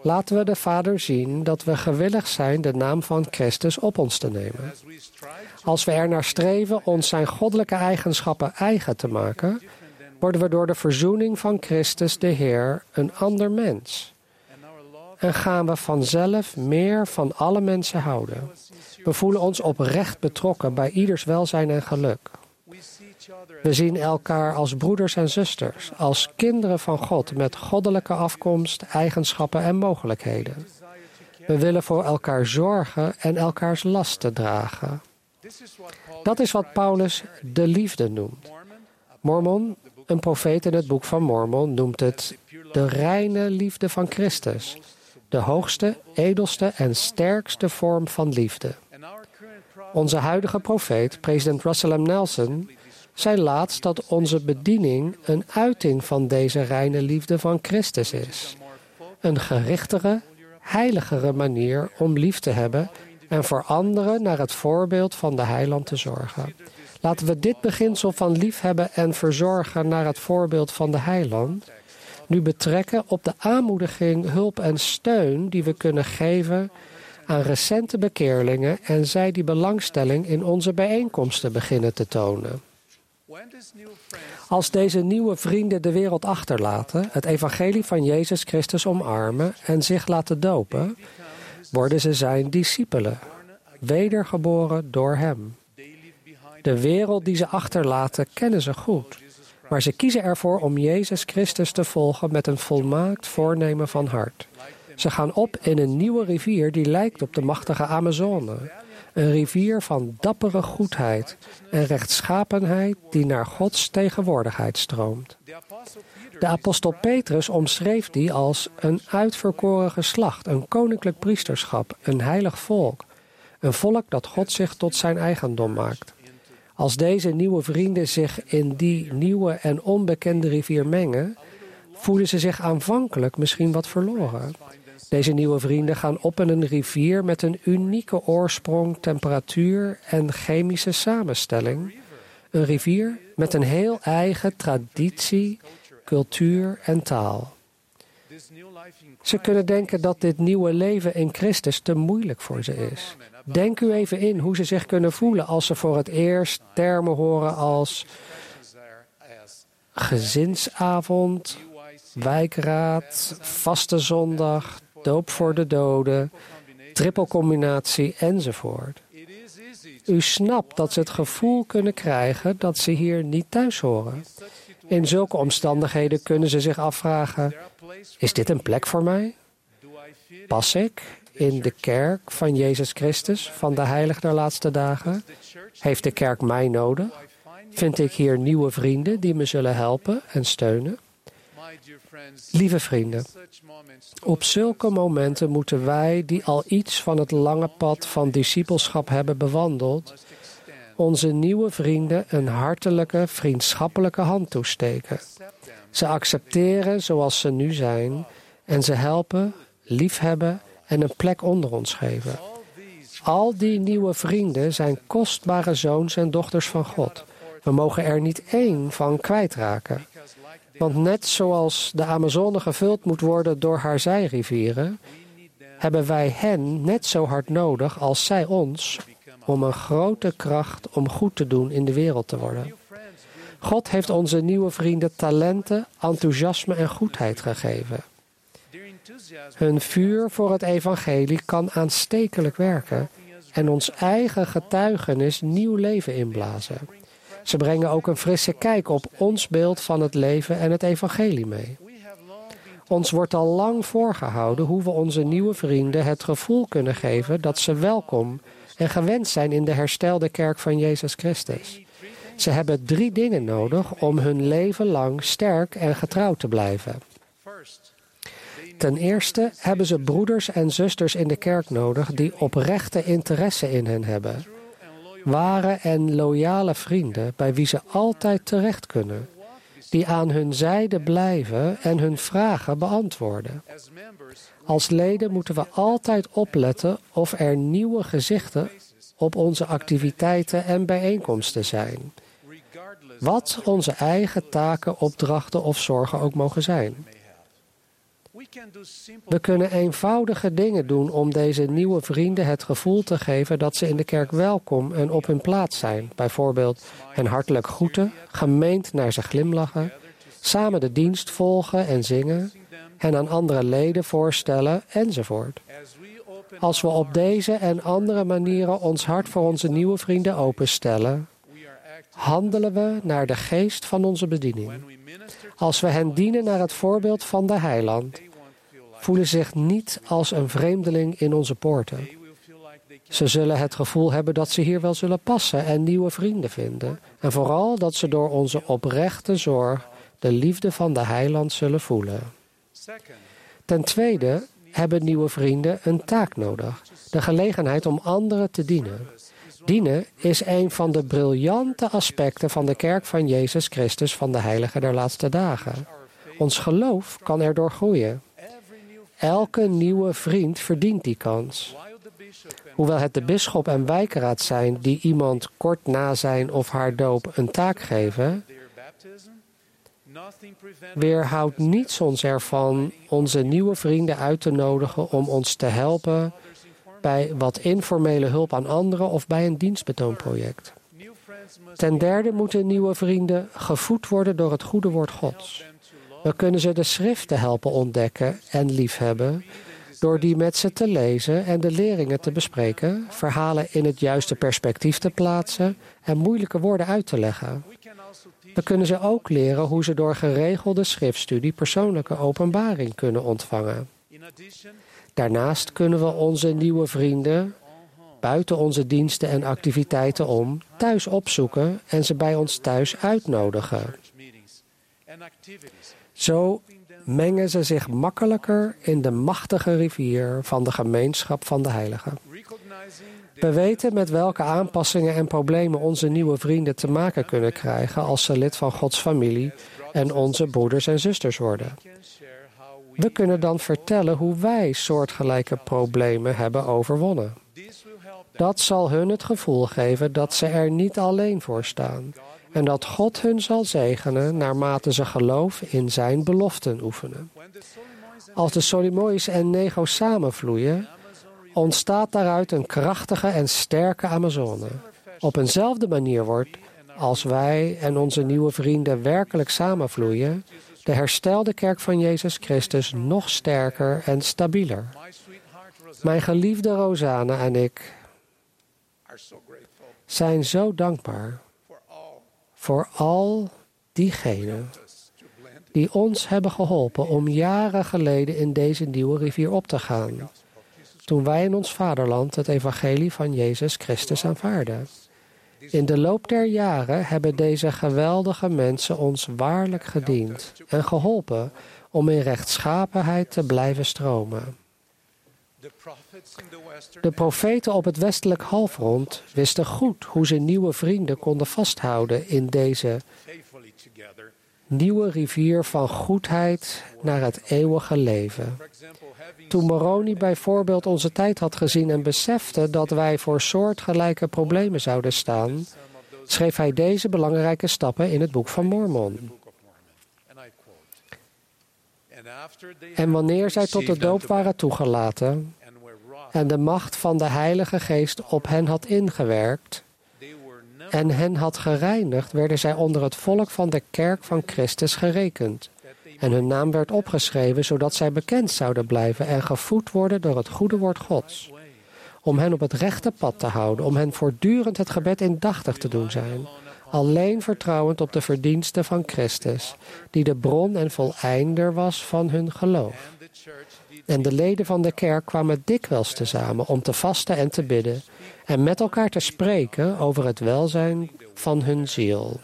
Laten we de Vader zien dat we gewillig zijn de naam van Christus op ons te nemen. Als we er naar streven ons zijn goddelijke eigenschappen eigen te maken, worden we door de verzoening van Christus de Heer een ander mens. En gaan we vanzelf meer van alle mensen houden. We voelen ons oprecht betrokken bij ieders welzijn en geluk. We zien elkaar als broeders en zusters, als kinderen van God met goddelijke afkomst, eigenschappen en mogelijkheden. We willen voor elkaar zorgen en elkaars lasten dragen. Dat is wat Paulus de liefde noemt. Mormon, een profeet in het boek van Mormon, noemt het de reine liefde van Christus. De hoogste, edelste en sterkste vorm van liefde. Onze huidige profeet, president Russell M. Nelson, zei laatst dat onze bediening een uiting van deze reine liefde van Christus is. Een gerichtere, heiligere manier om lief te hebben en voor anderen naar het voorbeeld van de Heiland te zorgen. Laten we dit beginsel van liefhebben en verzorgen naar het voorbeeld van de Heiland nu betrekken op de aanmoediging, hulp en steun die we kunnen geven aan recente bekeerlingen en zij die belangstelling in onze bijeenkomsten beginnen te tonen. Als deze nieuwe vrienden de wereld achterlaten, het evangelie van Jezus Christus omarmen en zich laten dopen, worden ze zijn discipelen, wedergeboren door Hem. De wereld die ze achterlaten kennen ze goed, maar ze kiezen ervoor om Jezus Christus te volgen met een volmaakt voornemen van hart. Ze gaan op in een nieuwe rivier die lijkt op de machtige Amazone. Een rivier van dappere goedheid en rechtschapenheid die naar Gods tegenwoordigheid stroomt. De apostel Petrus omschreef die als een uitverkoren geslacht, een koninklijk priesterschap, een heilig volk. Een volk dat God zich tot zijn eigendom maakt. Als deze nieuwe vrienden zich in die nieuwe en onbekende rivier mengen, voelen ze zich aanvankelijk misschien wat verloren. Deze nieuwe vrienden gaan op in een rivier met een unieke oorsprong, temperatuur en chemische samenstelling. Een rivier met een heel eigen traditie, cultuur en taal. Ze kunnen denken dat dit nieuwe leven in Christus te moeilijk voor ze is. Denk u even in hoe ze zich kunnen voelen als ze voor het eerst termen horen als gezinsavond, wijkraad, vaste zondag, doop voor de doden, trippelcombinatie enzovoort. U snapt dat ze het gevoel kunnen krijgen dat ze hier niet thuis horen. In zulke omstandigheden kunnen ze zich afvragen: is dit een plek voor mij? Pas ik in de kerk van Jezus Christus, van de Heilige der Laatste Dagen? Heeft de kerk mij nodig? Vind ik hier nieuwe vrienden die me zullen helpen en steunen? Lieve vrienden, op zulke momenten moeten wij, die al iets van het lange pad van discipelschap hebben bewandeld, onze nieuwe vrienden een hartelijke, vriendschappelijke hand toesteken. Ze accepteren zoals ze nu zijn en ze helpen, liefhebben en een plek onder ons geven. Al die nieuwe vrienden zijn kostbare zoons en dochters van God. We mogen er niet één van kwijtraken. Want net zoals de Amazone gevuld moet worden door haar zijrivieren, hebben wij hen net zo hard nodig als zij ons om een grote kracht om goed te doen in de wereld te worden. God heeft onze nieuwe vrienden talenten, enthousiasme en goedheid gegeven. Hun vuur voor het evangelie kan aanstekelijk werken en ons eigen getuigenis nieuw leven inblazen. Ze brengen ook een frisse kijk op ons beeld van het leven en het evangelie mee. Ons wordt al lang voorgehouden hoe we onze nieuwe vrienden het gevoel kunnen geven dat ze welkom en gewenst zijn in de herstelde kerk van Jezus Christus. Ze hebben 3 dingen nodig om hun leven lang sterk en getrouw te blijven. Ten eerste hebben ze broeders en zusters in de kerk nodig die oprechte interesse in hen hebben. Ware en loyale vrienden bij wie ze altijd terecht kunnen. Die aan hun zijde blijven en hun vragen beantwoorden. Als leden moeten we altijd opletten of er nieuwe gezichten op onze activiteiten en bijeenkomsten zijn. Wat onze eigen taken, opdrachten of zorgen ook mogen zijn. We kunnen eenvoudige dingen doen om deze nieuwe vrienden het gevoel te geven dat ze in de kerk welkom en op hun plaats zijn. Bijvoorbeeld hen hartelijk groeten, gemeend naar ze glimlachen, samen de dienst volgen en zingen, hen aan andere leden voorstellen enzovoort. Als we op deze en andere manieren ons hart voor onze nieuwe vrienden openstellen, handelen we naar de geest van onze bediening. Als we hen dienen naar het voorbeeld van de Heiland, voelen ze zich niet als een vreemdeling in onze poorten. Ze zullen het gevoel hebben dat ze hier wel zullen passen en nieuwe vrienden vinden. En vooral dat ze door onze oprechte zorg de liefde van de Heiland zullen voelen. Ten tweede hebben nieuwe vrienden een taak nodig. De gelegenheid om anderen te dienen. Dienen is een van de briljante aspecten van de kerk van Jezus Christus van de Heiligen der Laatste Dagen. Ons geloof kan erdoor groeien. Elke nieuwe vriend verdient die kans. Hoewel het de bisschop en wijkraad zijn die iemand kort na zijn of haar doop een taak geven, weerhoudt niets ons ervan onze nieuwe vrienden uit te nodigen om ons te helpen bij wat informele hulp aan anderen of bij een dienstbetoonproject. Ten derde moeten nieuwe vrienden gevoed worden door het goede woord Gods. We kunnen ze de schriften helpen ontdekken en liefhebben door die met ze te lezen en de leringen te bespreken, verhalen in het juiste perspectief te plaatsen en moeilijke woorden uit te leggen. We kunnen ze ook leren hoe ze door geregelde schriftstudie persoonlijke openbaring kunnen ontvangen. Daarnaast kunnen we onze nieuwe vrienden, buiten onze diensten en activiteiten om, thuis opzoeken en ze bij ons thuis uitnodigen. Zo mengen ze zich makkelijker in de machtige rivier van de gemeenschap van de heiligen. We weten met welke aanpassingen en problemen onze nieuwe vrienden te maken kunnen krijgen als ze lid van Gods familie en onze broeders en zusters worden. We kunnen dan vertellen hoe wij soortgelijke problemen hebben overwonnen. Dat zal hun het gevoel geven dat ze er niet alleen voor staan en dat God hun zal zegenen naarmate ze geloof in zijn beloften oefenen. Als de Solimois en Nego samenvloeien, ontstaat daaruit een krachtige en sterke Amazone. Op eenzelfde manier wordt, als wij en onze nieuwe vrienden werkelijk samenvloeien, de herstelde kerk van Jezus Christus nog sterker en stabieler. Mijn geliefde Rosanna en ik zijn zo dankbaar voor al diegenen die ons hebben geholpen om jaren geleden in deze nieuwe rivier op te gaan, toen wij in ons vaderland het evangelie van Jezus Christus aanvaarden. In de loop der jaren hebben deze geweldige mensen ons waarlijk gediend en geholpen om in rechtschapenheid te blijven stromen. De profeten op het westelijk halfrond wisten goed hoe ze nieuwe vrienden konden vasthouden in deze nieuwe rivier van goedheid naar het eeuwige leven. Toen Moroni bijvoorbeeld onze tijd had gezien en besefte dat wij voor soortgelijke problemen zouden staan, schreef hij deze belangrijke stappen in het boek van Mormon. En wanneer zij tot de doop waren toegelaten en de macht van de Heilige Geest op hen had ingewerkt en hen had gereinigd, werden zij onder het volk van de kerk van Christus gerekend. En hun naam werd opgeschreven, zodat zij bekend zouden blijven en gevoed worden door het goede woord Gods. Om hen op het rechte pad te houden, om hen voortdurend het gebed indachtig te doen zijn. Alleen vertrouwend op de verdiensten van Christus, die de bron en voleinder was van hun geloof. En de leden van de kerk kwamen dikwijls tezamen om te vasten en te bidden en met elkaar te spreken over het welzijn van hun ziel.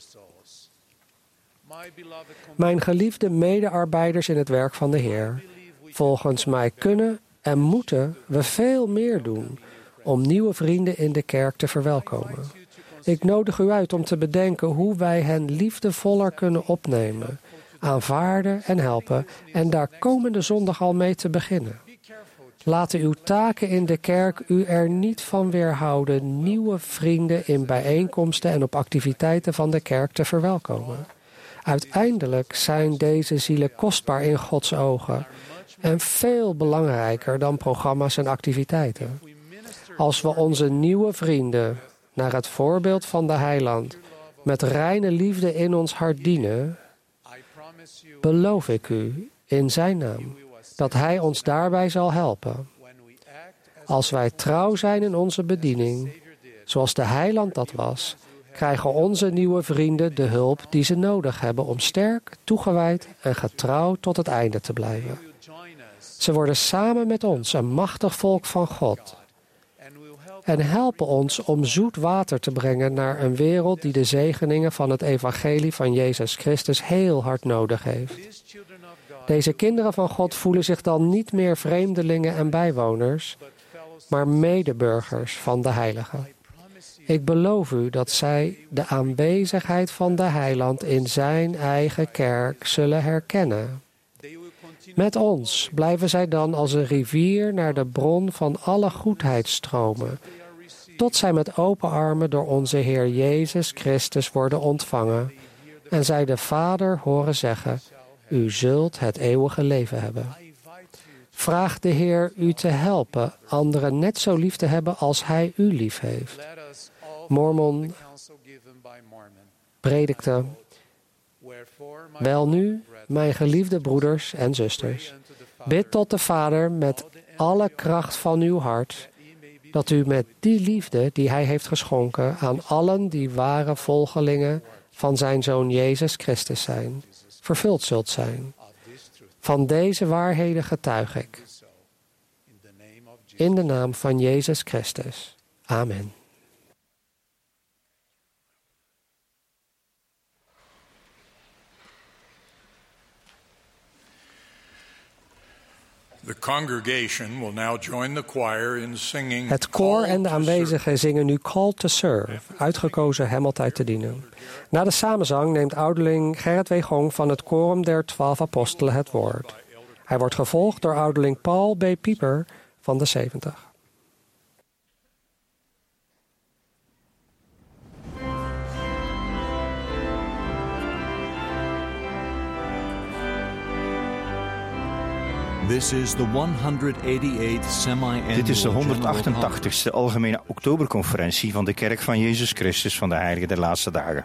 Mijn geliefde medearbeiders in het werk van de Heer, volgens mij kunnen en moeten we veel meer doen om nieuwe vrienden in de kerk te verwelkomen. Ik nodig u uit om te bedenken hoe wij hen liefdevoller kunnen opnemen, aanvaarden en helpen en daar komende zondag al mee te beginnen. Laten uw taken in de kerk u er niet van weerhouden nieuwe vrienden in bijeenkomsten en op activiteiten van de kerk te verwelkomen. Uiteindelijk zijn deze zielen kostbaar in Gods ogen en veel belangrijker dan programma's en activiteiten. Als we onze nieuwe vrienden, naar het voorbeeld van de Heiland, met reine liefde in ons hart dienen, beloof ik u in zijn naam dat hij ons daarbij zal helpen. Als wij trouw zijn in onze bediening, zoals de Heiland dat was, krijgen onze nieuwe vrienden de hulp die ze nodig hebben om sterk, toegewijd en getrouw tot het einde te blijven. Ze worden samen met ons een machtig volk van God en helpen ons om zoet water te brengen naar een wereld die de zegeningen van het evangelie van Jezus Christus heel hard nodig heeft. Deze kinderen van God voelen zich dan niet meer vreemdelingen en bijwoners, maar medeburgers van de Heiligen. Ik beloof u dat zij de aanwezigheid van de Heiland in zijn eigen kerk zullen herkennen. Met ons blijven zij dan als een rivier naar de bron van alle goedheid stromen, tot zij met open armen door onze Heer Jezus Christus worden ontvangen en zij de Vader horen zeggen: u zult het eeuwige leven hebben. Vraag de Heer u te helpen anderen net zo lief te hebben als hij u lief heeft. Mormon predikte: welnu, mijn geliefde broeders en zusters, bid tot de Vader met alle kracht van uw hart, dat u met die liefde die hij heeft geschonken aan allen die ware volgelingen van zijn Zoon Jezus Christus zijn, vervuld zult zijn. Van deze waarheden getuig ik. In de naam van Jezus Christus. Amen. Het koor en de aanwezigen zingen nu Call to Serve, uitgekozen hem altijd te dienen. Na de samenzang neemt ouderling Gerrit W. Gong van het Quorum der 12 Apostelen het woord. Hij wordt gevolgd door ouderling Paul B. Pieper van de 70. Dit is de 188ste Algemene Oktoberconferentie van de Kerk van Jezus Christus van de Heiligen der Laatste Dagen.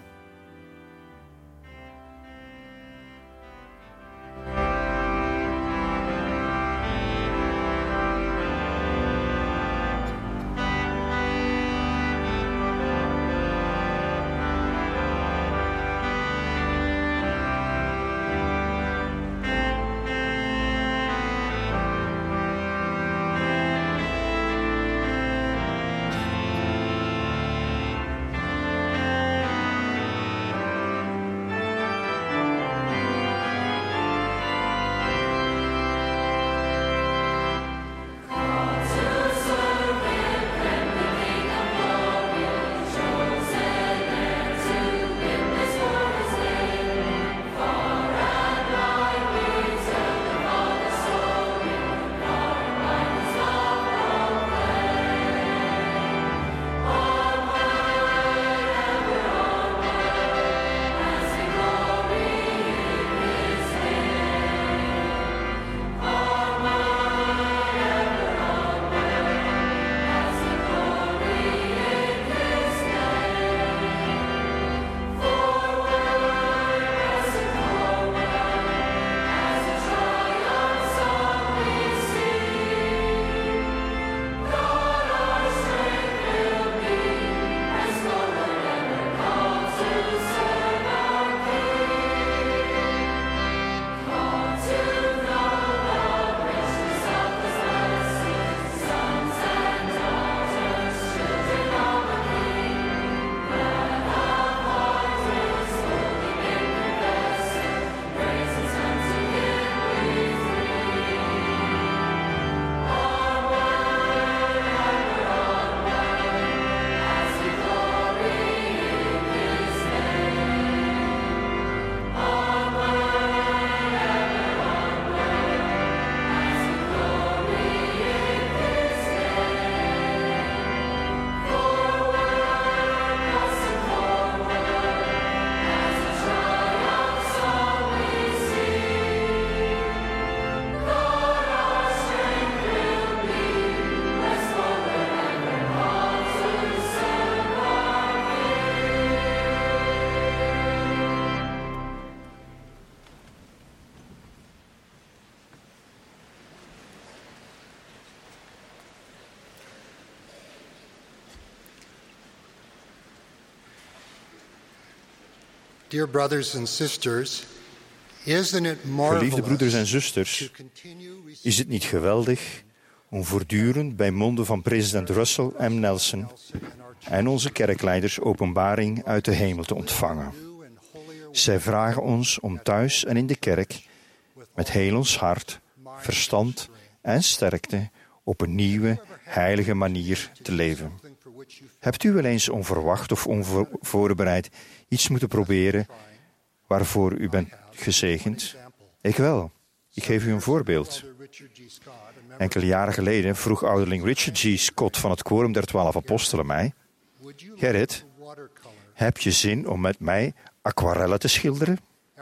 Dear brothers and sisters, isn't it Geliefde broeders en marvelous zusters, to continue is het niet geweldig om voortdurend bij monden van president Russell M. Nelson en onze kerkleiders openbaring uit de hemel te ontvangen. Zij vragen ons om thuis en in de kerk met heel ons hart, verstand en sterkte op een nieuwe, heilige manier te leven. Hebt u wel eens onverwacht of onvoorbereid iets moeten proberen waarvoor u bent gezegend? Ik wel. Ik geef u een voorbeeld. Enkele jaren geleden vroeg ouderling Richard G. Scott van het Quorum der 12 Apostelen mij: Gerrit, heb je zin om met mij aquarellen te schilderen?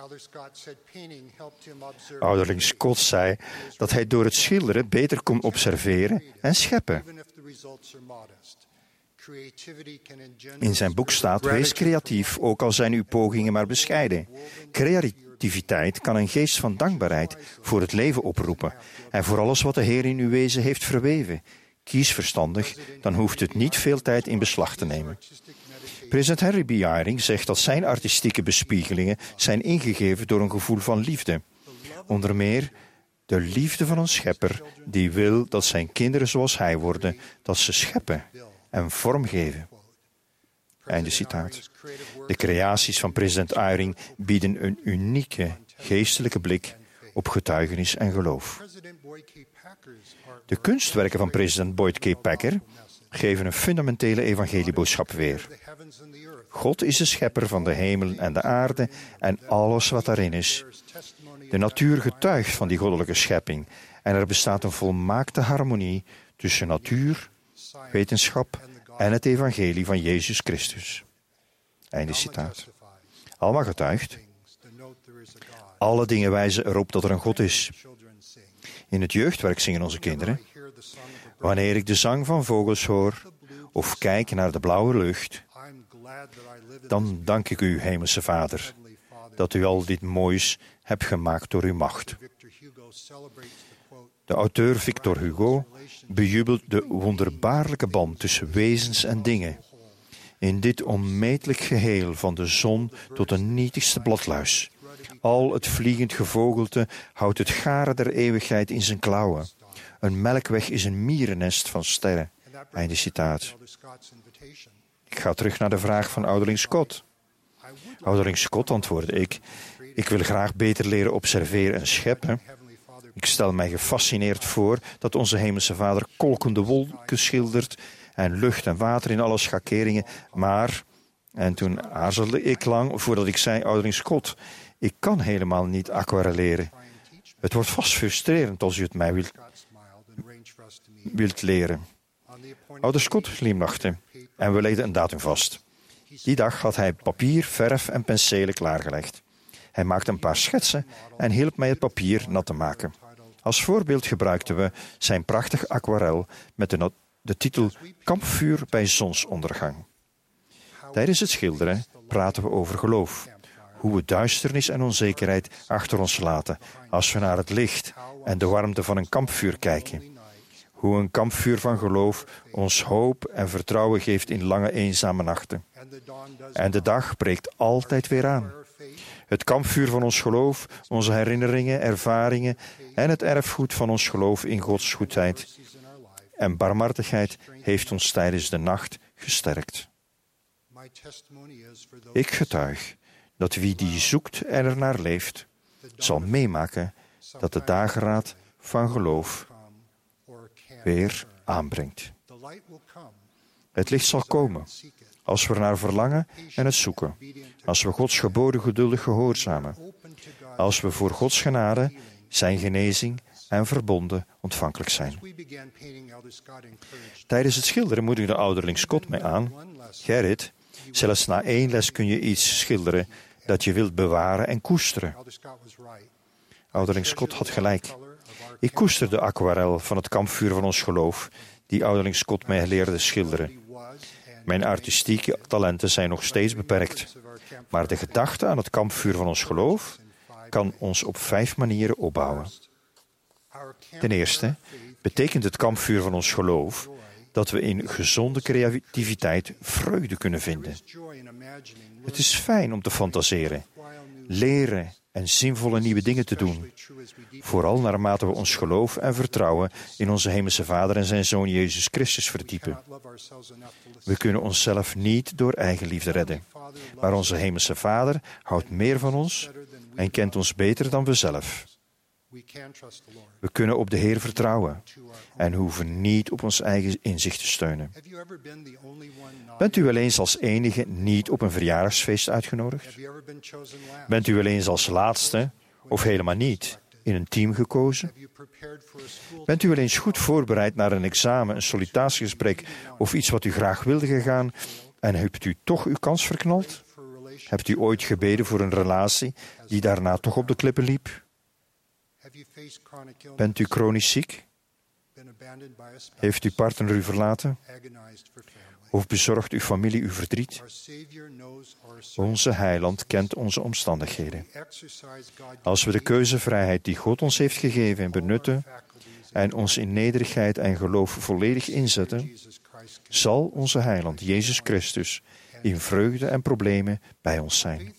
Ouderling Scott zei dat hij door het schilderen beter kon observeren en scheppen. In zijn boek staat: wees creatief, ook al zijn uw pogingen maar bescheiden. Creativiteit kan een geest van dankbaarheid voor het leven oproepen en voor alles wat de Heer in uw wezen heeft verweven. Kies verstandig, dan hoeft het niet veel tijd in beslag te nemen. President Henry B. Eyring zegt dat zijn artistieke bespiegelingen zijn ingegeven door een gevoel van liefde. Onder meer de liefde van een schepper die wil dat zijn kinderen zoals hij worden, dat ze scheppen en vormgeven. Einde citaat. De creaties van president Eyring bieden een unieke geestelijke blik op getuigenis en geloof. De kunstwerken van president Boyd K. Packer geven een fundamentele evangelieboodschap weer. God is de schepper van de hemel en de aarde en alles wat daarin is. De natuur getuigt van die goddelijke schepping en er bestaat een volmaakte harmonie tussen natuur, wetenschap en het evangelie van Jezus Christus. Einde citaat. Alma getuigt: alle dingen wijzen erop dat er een God is. In het jeugdwerk zingen onze kinderen: wanneer ik de zang van vogels hoor of kijk naar de blauwe lucht, dan dank ik u, Hemelse Vader, dat u al dit moois hebt gemaakt door uw macht. De auteur Victor Hugo bejubelt de wonderbaarlijke band tussen wezens en dingen. In dit onmetelijk geheel, van de zon tot de nietigste bladluis. Al het vliegend gevogelte houdt het garen der eeuwigheid in zijn klauwen. Een melkweg is een mierennest van sterren. Einde citaat. Ik ga terug naar de vraag van ouderling Scott. Ouderling Scott, antwoordde ik: ik wil graag beter leren observeren en scheppen. Ik stel mij gefascineerd voor dat onze Hemelse Vader kolkende wolken schildert en lucht en water in alle schakeringen, maar... En toen aarzelde ik lang voordat ik zei: ouderling Scott, ik kan helemaal niet aquarelleren. Het wordt vast frustrerend als u het mij wilt leren. Ouder Scott glimlachte en we legden een datum vast. Die dag had hij papier, verf en penselen klaargelegd. Hij maakte een paar schetsen en hielp mij het papier nat te maken. Als voorbeeld gebruikten we zijn prachtig aquarel met de titel Kampvuur bij zonsondergang. Tijdens het schilderen praten we over geloof. Hoe we duisternis en onzekerheid achter ons laten als we naar het licht en de warmte van een kampvuur kijken. Hoe een kampvuur van geloof ons hoop en vertrouwen geeft in lange eenzame nachten. En de dag breekt altijd weer aan. Het kampvuur van ons geloof, onze herinneringen, ervaringen en het erfgoed van ons geloof in Gods goedheid en barmhartigheid heeft ons tijdens de nacht gesterkt. Ik getuig dat wie die zoekt en er naar leeft, zal meemaken dat de dageraad van geloof weer aanbrengt. Het licht zal komen als we er naar verlangen en het zoeken, als we Gods geboden geduldig gehoorzamen, als we voor Gods genade, zijn genezing en verbonden ontvankelijk zijn. Tijdens het schilderen moedigde ouderling Scott mij aan: Gerrit, zelfs na 1 les kun je iets schilderen dat je wilt bewaren en koesteren. Ouderling Scott had gelijk. Ik koester de aquarel van het kampvuur van ons geloof, die ouderling Scott mij leerde schilderen. Mijn artistieke talenten zijn nog steeds beperkt, maar de gedachte aan het kampvuur van ons geloof kan ons op 5 manieren opbouwen. Ten eerste betekent het kampvuur van ons geloof dat we in gezonde creativiteit vreugde kunnen vinden. Het is fijn om te fantaseren, leren en zinvolle nieuwe dingen te doen. Vooral naarmate we ons geloof en vertrouwen in onze Hemelse Vader en zijn Zoon Jezus Christus verdiepen. We kunnen onszelf niet door eigenliefde redden, maar onze Hemelse Vader houdt meer van ons en kent ons beter dan we zelf. We kunnen op de Heer vertrouwen en hoeven niet op ons eigen inzicht te steunen. Bent u wel eens als enige niet op een verjaardagsfeest uitgenodigd? Bent u wel eens als laatste, of helemaal niet, in een team gekozen? Bent u wel eens goed voorbereid naar een examen, een sollicitatiegesprek of iets wat u graag wilde gegaan en hebt u toch uw kans verknald? Hebt u ooit gebeden voor een relatie die daarna toch op de klippen liep? Bent u chronisch ziek? Heeft uw partner u verlaten? Of bezorgt uw familie uw verdriet? Onze Heiland kent onze omstandigheden. Als we de keuzevrijheid die God ons heeft gegeven benutten en ons in nederigheid en geloof volledig inzetten, zal onze Heiland Jezus Christus in vreugde en problemen bij ons zijn.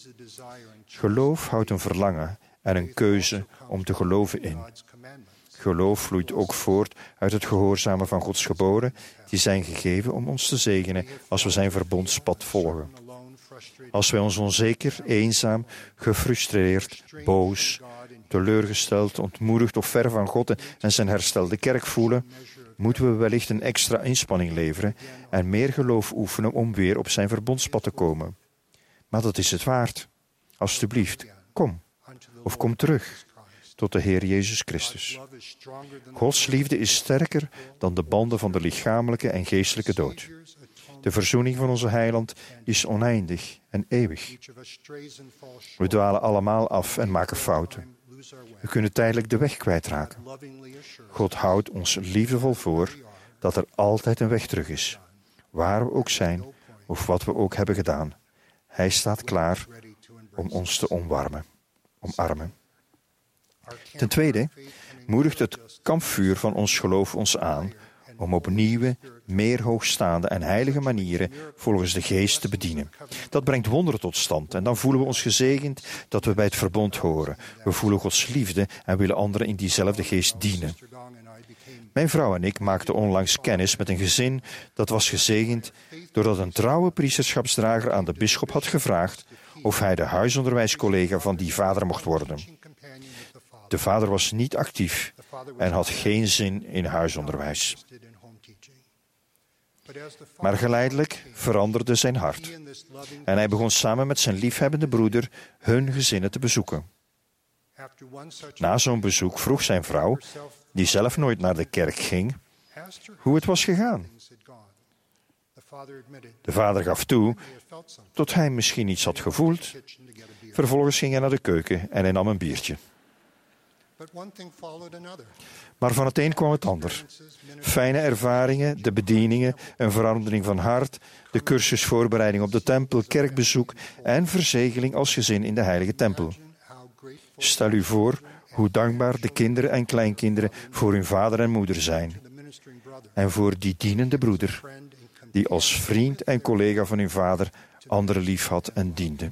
Geloof houdt een verlangen en een keuze om te geloven in. Geloof vloeit ook voort uit het gehoorzamen van Gods geboden, die zijn gegeven om ons te zegenen als we zijn verbondspad volgen. Als wij ons onzeker, eenzaam, gefrustreerd, boos, teleurgesteld, ontmoedigd of ver van God en zijn herstelde kerk voelen, moeten we wellicht een extra inspanning leveren en meer geloof oefenen om weer op zijn verbondspad te komen. Maar dat is het waard. Alsjeblieft, kom. Of kom terug tot de Heer Jezus Christus. Gods liefde is sterker dan de banden van de lichamelijke en geestelijke dood. De verzoening van onze Heiland is oneindig en eeuwig. We dwalen allemaal af en maken fouten. We kunnen tijdelijk de weg kwijtraken. God houdt ons liefdevol voor dat er altijd een weg terug is. Waar we ook zijn of wat we ook hebben gedaan. Hij staat klaar om ons te omarmen. Ten tweede moedigt het kampvuur van ons geloof ons aan om op nieuwe, meer hoogstaande en heilige manieren volgens de geest te bedienen. Dat brengt wonderen tot stand en dan voelen we ons gezegend dat we bij het verbond horen. We voelen Gods liefde en willen anderen in diezelfde geest dienen. Mijn vrouw en ik maakten onlangs kennis met een gezin dat was gezegend doordat een trouwe priesterschapsdrager aan de bisschop had gevraagd of hij de huisonderwijscollega van die vader mocht worden. De vader was niet actief en had geen zin in huisonderwijs. Maar geleidelijk veranderde zijn hart. En hij begon samen met zijn liefhebbende broeder hun gezinnen te bezoeken. Na zo'n bezoek vroeg zijn vrouw, die zelf nooit naar de kerk ging, hoe het was gegaan. De vader gaf toe dat hij misschien iets had gevoeld. Vervolgens ging hij naar de keuken en hij nam een biertje. Maar van het een kwam het ander. Fijne ervaringen, de bedieningen, een verandering van hart, de cursusvoorbereiding op de tempel, kerkbezoek en verzegeling als gezin in de heilige tempel. Stel u voor hoe dankbaar de kinderen en kleinkinderen voor hun vader en moeder zijn. En voor die dienende broeder, die als vriend en collega van hun vader anderen lief had en diende.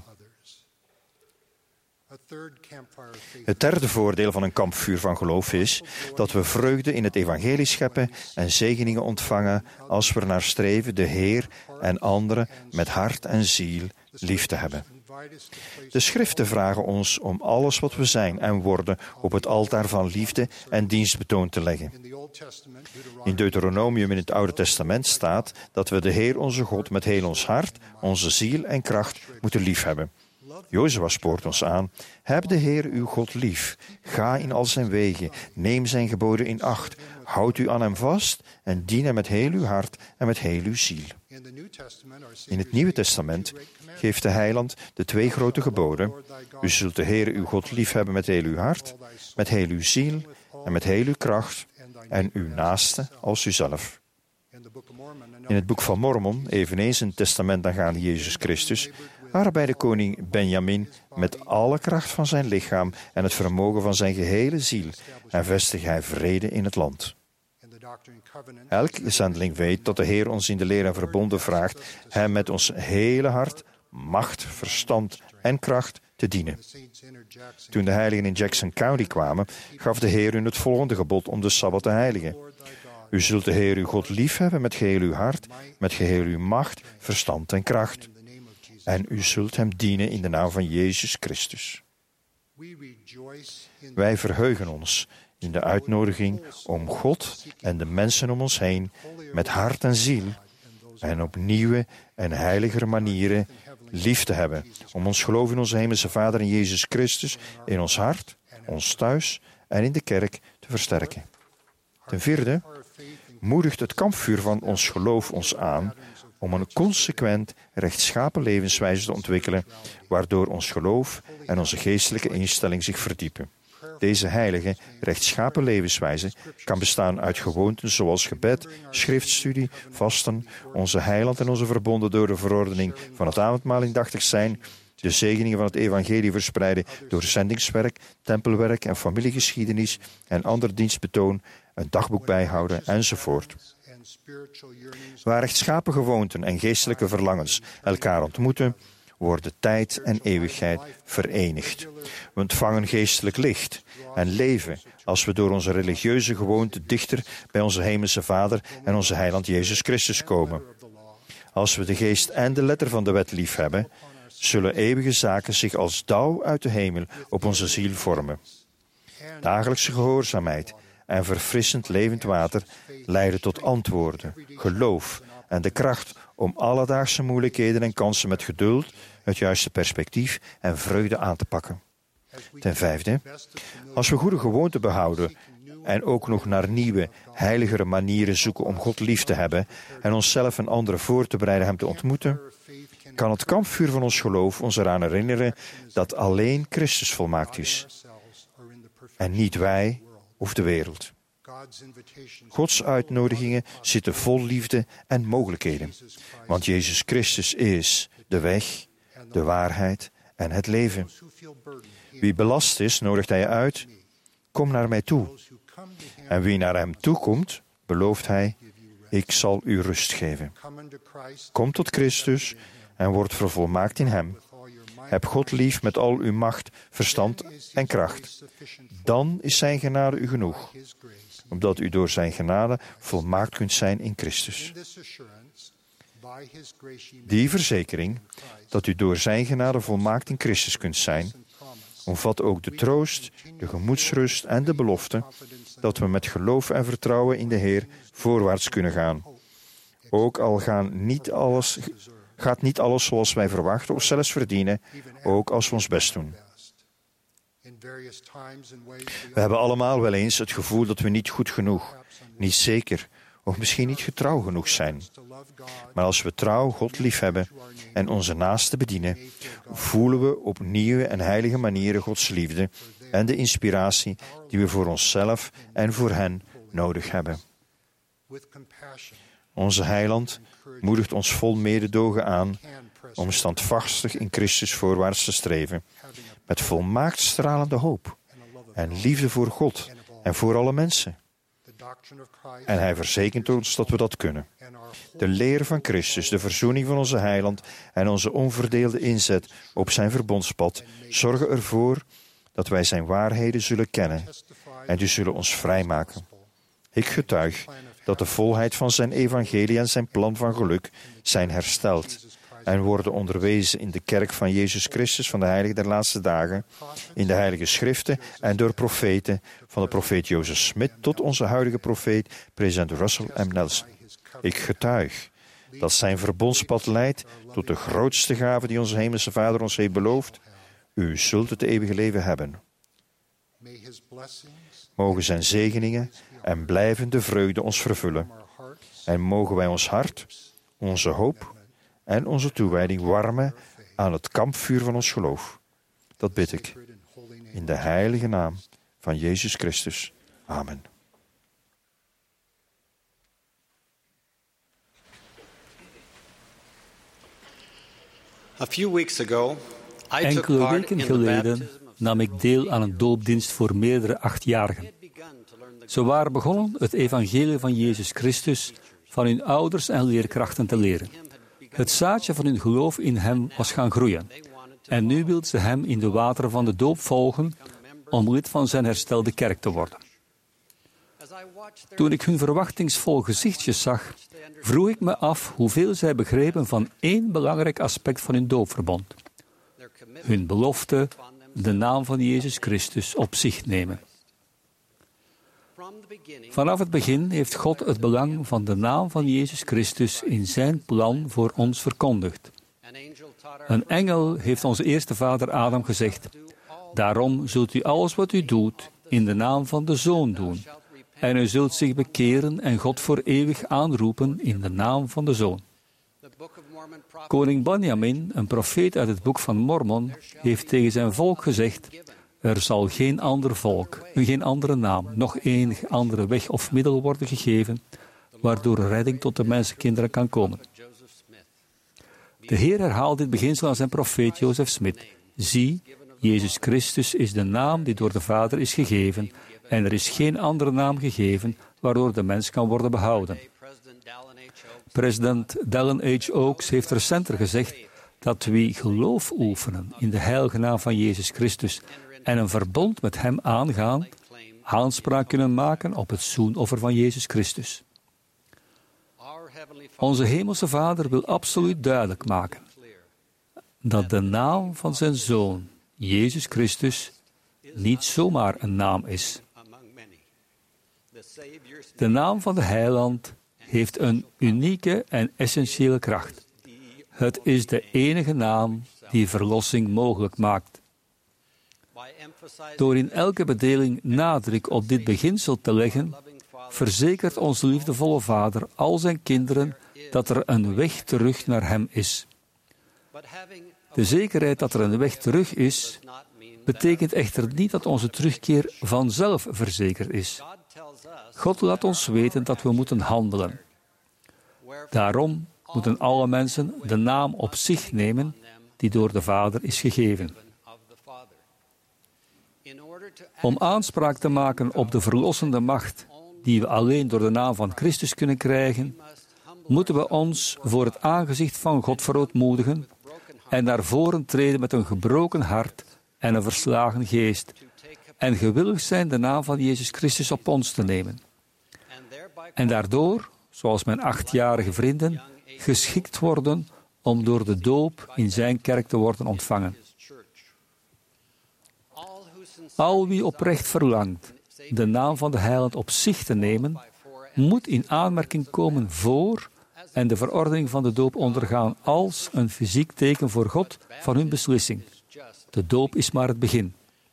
Het derde voordeel van een kampvuur van geloof is dat we vreugde in het evangelie scheppen en zegeningen ontvangen als we ernaar streven de Heer en anderen met hart en ziel lief te hebben. De schriften vragen ons om alles wat we zijn en worden op het altaar van liefde en dienstbetoon te leggen. In Deuteronomium in het Oude Testament staat dat we de Heer onze God met heel ons hart, onze ziel en kracht moeten liefhebben. Jozua spoort ons aan, heb de Heer uw God lief, ga in al zijn wegen, neem zijn geboden in acht, houd u aan hem vast en dien hem met heel uw hart en met heel uw ziel. In het Nieuwe Testament geeft de Heiland de twee grote geboden. U zult de Heer uw God lief hebben met heel uw hart, met heel uw ziel en met heel uw kracht en uw naaste als uzelf. In het boek van Mormon, eveneens een testament aangaande Jezus Christus, waarbij de koning Benjamin met alle kracht van zijn lichaam en het vermogen van zijn gehele ziel en vestigt hij vrede in het land. Elke zendeling weet dat de Heer ons in de leer en verbonden vraagt hem met ons hele hart, macht, verstand en kracht te dienen. Toen de heiligen in Jackson County kwamen, gaf de Heer hun het volgende gebod om de Sabbat te heiligen. U zult de Heer uw God liefhebben met geheel uw hart, met geheel uw macht, verstand en kracht. En u zult hem dienen in de naam van Jezus Christus. Wij verheugen ons in de uitnodiging om God en de mensen om ons heen met hart en ziel en op nieuwe en heiliger manieren lief te hebben. Om ons geloof in onze hemelse Vader en Jezus Christus in ons hart, ons thuis en in de kerk te versterken. Ten vierde, moedigt het kampvuur van ons geloof ons aan om een consequent rechtschapen levenswijze te ontwikkelen, waardoor ons geloof en onze geestelijke instelling zich verdiepen. Deze heilige, rechtschapen levenswijze kan bestaan uit gewoonten zoals gebed, schriftstudie, vasten, onze heiland en onze verbonden door de verordening van het avondmaal indachtig zijn, de zegeningen van het evangelie verspreiden door zendingswerk, tempelwerk en familiegeschiedenis en ander dienstbetoon, een dagboek bijhouden enzovoort. Waar rechtschapen gewoonten en geestelijke verlangens elkaar ontmoeten, worden tijd en eeuwigheid verenigd. We ontvangen geestelijk licht en leven als we door onze religieuze gewoonte dichter bij onze hemelse Vader en onze heiland Jezus Christus komen. Als we de geest en de letter van de wet liefhebben, zullen eeuwige zaken zich als dauw uit de hemel op onze ziel vormen. Dagelijkse gehoorzaamheid en verfrissend levend water leiden tot antwoorden, geloof en de kracht om alledaagse moeilijkheden en kansen met geduld, het juiste perspectief en vreugde aan te pakken. Ten vijfde, als we goede gewoonten behouden en ook nog naar nieuwe, heiligere manieren zoeken om God lief te hebben en onszelf en anderen voor te bereiden hem te ontmoeten, kan het kampvuur van ons geloof ons eraan herinneren dat alleen Christus volmaakt is en niet wij of de wereld. Gods uitnodigingen zitten vol liefde en mogelijkheden, want Jezus Christus is de weg, de waarheid en het leven. Wie belast is, nodigt hij uit, kom naar mij toe. En wie naar hem toe komt, belooft hij, ik zal u rust geven. Kom tot Christus en word vervolmaakt in hem. Heb God lief met al uw macht, verstand en kracht. Dan is zijn genade u genoeg, omdat u door zijn genade volmaakt kunt zijn in Christus. Die verzekering, dat u door zijn genade volmaakt in Christus kunt zijn, omvat ook de troost, de gemoedsrust en de belofte dat we met geloof en vertrouwen in de Heer voorwaarts kunnen gaan. Ook al gaat niet alles zoals wij verwachten of zelfs verdienen, ook als we ons best doen. We hebben allemaal wel eens het gevoel dat we niet goed genoeg, niet zeker of misschien niet getrouw genoeg zijn. Maar als we trouw God liefhebben en onze naasten bedienen, voelen we op nieuwe en heilige manieren Gods liefde en de inspiratie die we voor onszelf en voor hen nodig hebben. Onze heiland moedigt ons vol mededogen aan om standvastig in Christus voorwaarts te streven, met volmaakt stralende hoop en liefde voor God en voor alle mensen. En hij verzekert ons dat we dat kunnen. De leer van Christus, de verzoening van onze heiland en onze onverdeelde inzet op zijn verbondspad zorgen ervoor dat wij zijn waarheden zullen kennen en die zullen ons vrijmaken. Ik getuig dat de volheid van zijn evangelie en zijn plan van geluk zijn hersteld en worden onderwezen in de kerk van Jezus Christus van de Heilige der Laatste Dagen, in de Heilige Schriften en door profeten, van de profeet Joseph Smith tot onze huidige profeet, president Russell M. Nelson. Ik getuig dat zijn verbondspad leidt tot de grootste gave die onze hemelse Vader ons heeft beloofd. U zult het eeuwige leven hebben. Mogen zijn zegeningen en blijvende vreugde ons vervullen. En mogen wij ons hart, onze hoop en onze toewijding warmen aan het kampvuur van ons geloof. Dat bid ik in de heilige naam van Jezus Christus. Amen. Enkele weken geleden nam ik deel aan een doopdienst voor meerdere 8-jarigen. Ze waren begonnen het evangelie van Jezus Christus van hun ouders en leerkrachten te leren. Het zaadje van hun geloof in hem was gaan groeien. En nu wilden ze hem in de wateren van de doop volgen om lid van zijn herstelde kerk te worden. Toen ik hun verwachtingsvol gezichtjes zag, vroeg ik me af hoeveel zij begrepen van één belangrijk aspect van hun doopverbond. Hun belofte de naam van Jezus Christus op zich nemen. Vanaf het begin heeft God het belang van de naam van Jezus Christus in zijn plan voor ons verkondigd. Een engel heeft onze eerste vader Adam gezegd: daarom zult u alles wat u doet in de naam van de Zoon doen. En u zult zich bekeren en God voor eeuwig aanroepen in de naam van de Zoon. Koning Benjamin, een profeet uit het boek van Mormon, heeft tegen zijn volk gezegd: er zal geen ander volk, geen andere naam, nog enige andere weg of middel worden gegeven, waardoor redding tot de mensenkinderen kan komen. De Heer herhaalt dit beginsel aan zijn profeet Joseph Smith. Zie, Jezus Christus is de naam die door de Vader is gegeven, en er is geen andere naam gegeven waardoor de mens kan worden behouden. President Dallin H. Oaks heeft recenter gezegd dat wie geloof oefenen in de heilige naam van Jezus Christus en een verbond met hem aangaan, aanspraak kunnen maken op het zoenoffer van Jezus Christus. Onze Hemelse Vader wil absoluut duidelijk maken dat de naam van zijn Zoon, Jezus Christus, niet zomaar een naam is. De naam van de Heiland heeft een unieke en essentiële kracht. Het is de enige naam die verlossing mogelijk maakt. Door in elke bedeling nadruk op dit beginsel te leggen, verzekert onze liefdevolle Vader al zijn kinderen dat er een weg terug naar hem is. De zekerheid dat er een weg terug is, betekent echter niet dat onze terugkeer vanzelf verzekerd is. God laat ons weten dat we moeten handelen. Daarom moeten alle mensen de naam op zich nemen die door de Vader is gegeven. Om aanspraak te maken op de verlossende macht die we alleen door de naam van Christus kunnen krijgen, moeten we ons voor het aangezicht van God verootmoedigen en naar voren treden met een gebroken hart en een verslagen geest, en gewillig zijn de naam van Jezus Christus op ons te nemen. En daardoor, zoals mijn 8-jarige vrienden, geschikt worden om door de doop in zijn kerk te worden ontvangen. Al wie oprecht verlangt de naam van de Heiland op zich te nemen, moet in aanmerking komen voor en de verordening van de doop ondergaan als een fysiek teken voor God van hun beslissing. De doop is maar het begin.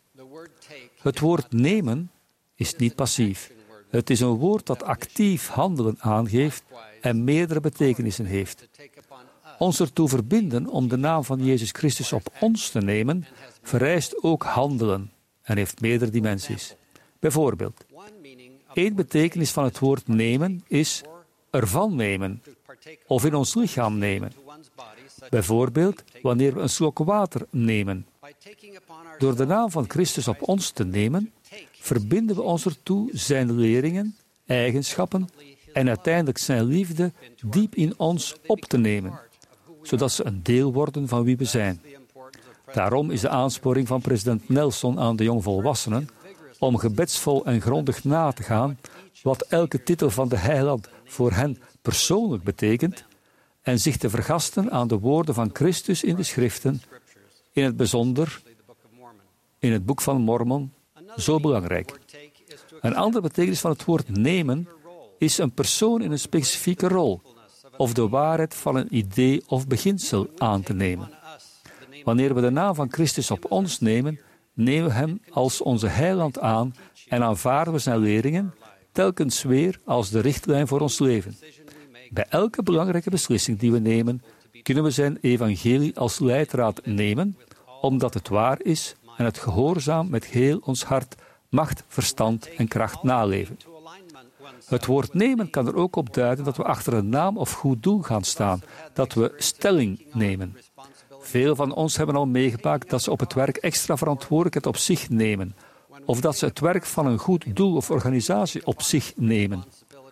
Het woord nemen is niet passief. Het is een woord dat actief handelen aangeeft en meerdere betekenissen heeft. Ons ertoe verbinden om de naam van Jezus Christus op ons te nemen, vereist ook handelen en heeft meerdere dimensies. Bijvoorbeeld, één betekenis van het woord nemen is ervan nemen of in ons lichaam nemen. Bijvoorbeeld, wanneer we een slok water nemen. Door de naam van Christus op ons te nemen, verbinden we ons ertoe zijn leringen, eigenschappen en uiteindelijk zijn liefde diep in ons op te nemen, zodat ze een deel worden van wie we zijn. Daarom is de aansporing van president Nelson aan de jongvolwassenen om gebedsvol en grondig na te gaan wat elke titel van de Heiland voor hen persoonlijk betekent en zich te vergasten aan de woorden van Christus in de Schriften, in het bijzonder in het boek van Mormon, zo belangrijk. Een andere betekenis van het woord nemen is een persoon in een specifieke rol of de waarheid van een idee of beginsel aan te nemen. Wanneer we de naam van Christus op ons nemen, nemen we hem als onze Heiland aan en aanvaarden we zijn leringen telkens weer als de richtlijn voor ons leven. Bij elke belangrijke beslissing die we nemen, kunnen we zijn evangelie als leidraad nemen, omdat het waar is en het gehoorzaam met heel ons hart, macht, verstand en kracht naleven. Het woord nemen kan er ook op duiden dat we achter een naam of goed doel gaan staan, dat we stelling nemen. Veel van ons hebben al meegemaakt dat ze op het werk extra verantwoordelijkheid op zich nemen, of dat ze het werk van een goed doel of organisatie op zich nemen.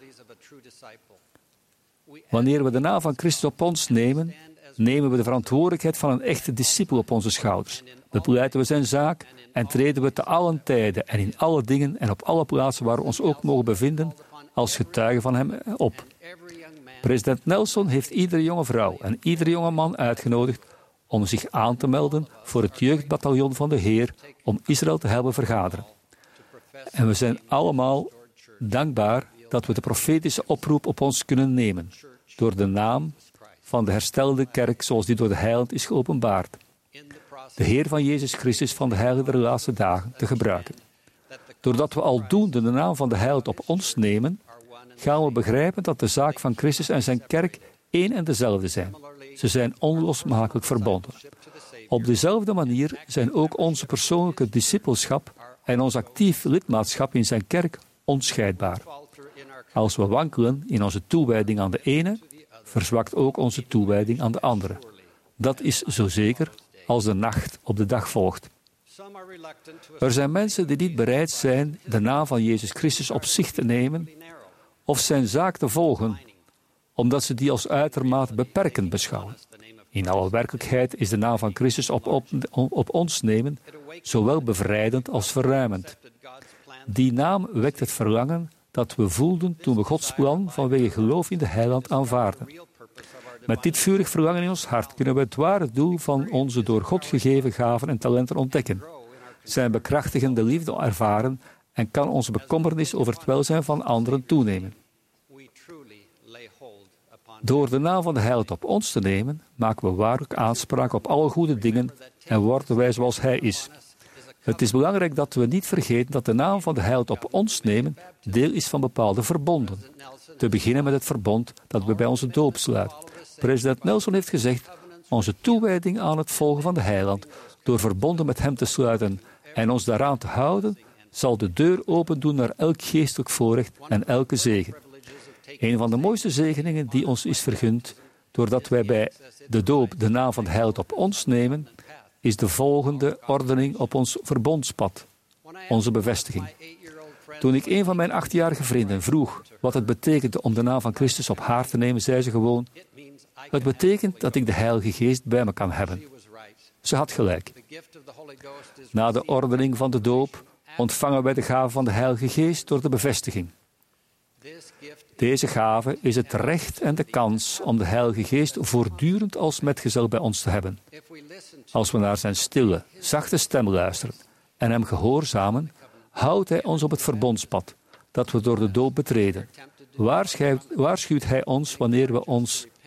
Wanneer we de naam van Christus op ons nemen, nemen we de verantwoordelijkheid van een echte discipel op onze schouders. Bepleiten we zijn zaak en treden we te allen tijden en in alle dingen en op alle plaatsen waar we ons ook mogen bevinden, als getuigen van hem op. President Nelson heeft iedere jonge vrouw en iedere jonge man uitgenodigd om zich aan te melden voor het jeugdbataljon van de Heer om Israël te helpen vergaderen. En we zijn allemaal dankbaar dat we de profetische oproep op ons kunnen nemen, door de naam van de herstelde kerk zoals die door de heiland is geopenbaard. De Heer van Jezus Christus van de heilige der laatste dagen te gebruiken. Doordat we aldoende de naam van de heiland op ons nemen, gaan we begrijpen dat de zaak van Christus en zijn kerk één en dezelfde zijn. Ze zijn onlosmakelijk verbonden. Op dezelfde manier zijn ook onze persoonlijke discipelschap en ons actief lidmaatschap in zijn kerk onscheidbaar. Als we wankelen in onze toewijding aan de ene, verzwakt ook onze toewijding aan de andere. Dat is zo zeker als de nacht op de dag volgt. Er zijn mensen die niet bereid zijn de naam van Jezus Christus op zich te nemen of zijn zaak te volgen, omdat ze die als uitermate beperkend beschouwen. In alle werkelijkheid is de naam van Christus op ons nemen zowel bevrijdend als verruimend. Die naam wekt het verlangen dat we voelden toen we Gods plan vanwege geloof in de heiland aanvaarden. Met dit vurig verlangen in ons hart kunnen we het ware doel van onze door God gegeven gaven en talenten ontdekken, zijn bekrachtigende liefde ervaren en kan onze bekommernis over het welzijn van anderen toenemen. Door de naam van de heiland op ons te nemen, maken we waarlijk aanspraak op alle goede dingen en worden wij zoals hij is. Het is belangrijk dat we niet vergeten dat de naam van de heiland op ons nemen deel is van bepaalde verbonden. Te beginnen met het verbond dat we bij onze doop sluiten. President Nelson heeft gezegd, onze toewijding aan het volgen van de heiland, door verbonden met hem te sluiten en ons daaraan te houden, zal de deur open doen naar elk geestelijk voorrecht en elke zegen. Een van de mooiste zegeningen die ons is vergund, doordat wij bij de doop de naam van de heiland op ons nemen, is de volgende ordening op ons verbondspad, onze bevestiging. Toen ik een van mijn 8-jarige vrienden vroeg wat het betekende om de naam van Christus op haar te nemen, zei ze gewoon, het betekent dat ik de Heilige Geest bij me kan hebben. Ze had gelijk. Na de ordening van de doop ontvangen wij de gave van de Heilige Geest door de bevestiging. Deze gave is het recht en de kans om de Heilige Geest voortdurend als metgezel bij ons te hebben. Als we naar zijn stille, zachte stem luisteren en hem gehoorzamen, houdt hij ons op het verbondspad dat we door de doop betreden. Waarschuwt hij ons wanneer we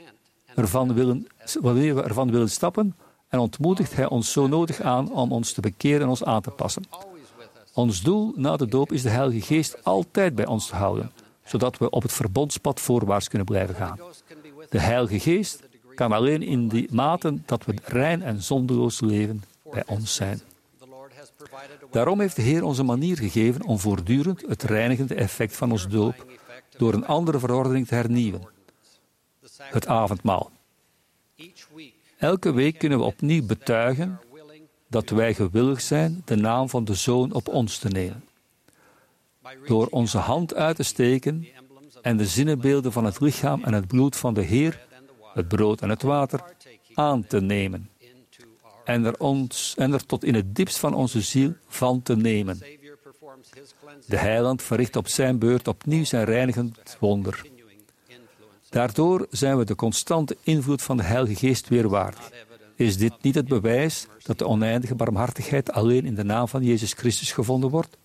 ervan willen stappen en ontmoedigt hij ons zo nodig aan om ons te bekeren en ons aan te passen. Ons doel na de doop is de Heilige Geest altijd bij ons te houden, zodat we op het verbondspad voorwaarts kunnen blijven gaan. De Heilige Geest kan alleen in die mate dat we rein en zondeloos leven bij ons zijn. Daarom heeft de Heer ons een manier gegeven om voortdurend het reinigende effect van ons doop door een andere verordening te hernieuwen. Het avondmaal. Elke week kunnen we opnieuw betuigen dat wij gewillig zijn de naam van de Zoon op ons te nemen. Door onze hand uit te steken en de zinnebeelden van het lichaam en het bloed van de Heer, het brood en het water, aan te nemen. En er tot in het diepst van onze ziel van te nemen. De heiland verricht op zijn beurt opnieuw zijn reinigend wonder. Daardoor zijn we de constante invloed van de Heilige Geest weer waard. Is dit niet het bewijs dat de oneindige barmhartigheid alleen in de naam van Jezus Christus gevonden wordt?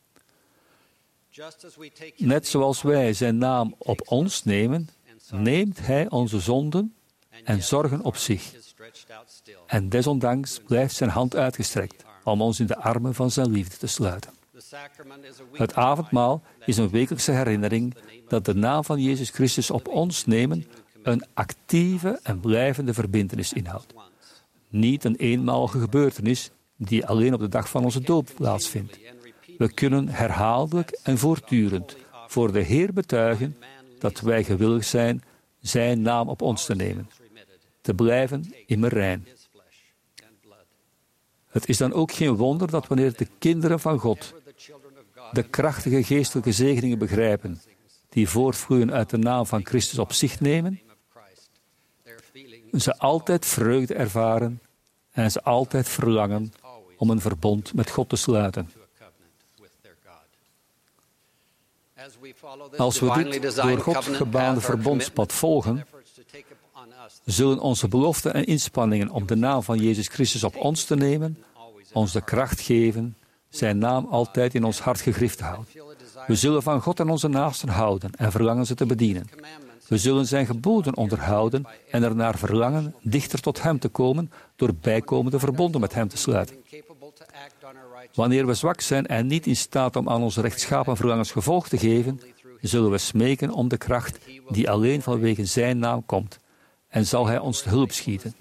Net zoals wij zijn naam op ons nemen, neemt hij onze zonden en zorgen op zich. En desondanks blijft zijn hand uitgestrekt om ons in de armen van zijn liefde te sluiten. Het avondmaal is een wekelijkse herinnering dat de naam van Jezus Christus op ons nemen een actieve en blijvende verbintenis inhoudt. Niet een eenmalige gebeurtenis die alleen op de dag van onze doop plaatsvindt. We kunnen herhaaldelijk en voortdurend voor de Heer betuigen dat wij gewillig zijn zijn naam op ons te nemen, te blijven immer rein. Het is dan ook geen wonder dat wanneer de kinderen van God de krachtige geestelijke zegeningen begrijpen die voortvloeien uit de naam van Christus op zich nemen, ze altijd vreugde ervaren en ze altijd verlangen om een verbond met God te sluiten. Als we dit door God gebaande verbondspad volgen, zullen onze beloften en inspanningen om de naam van Jezus Christus op ons te nemen, ons de kracht geven zijn naam altijd in ons hart gegrift te houden. We zullen van God en onze naasten houden en verlangen ze te bedienen. We zullen zijn geboden onderhouden en ernaar verlangen dichter tot Hem te komen door bijkomende verbonden met Hem te sluiten. Wanneer we zwak zijn en niet in staat om aan onze rechtschapen verlangens gevolg te geven, zullen we smeken om de kracht die alleen vanwege Zijn naam komt. En zal Hij ons te hulp schieten.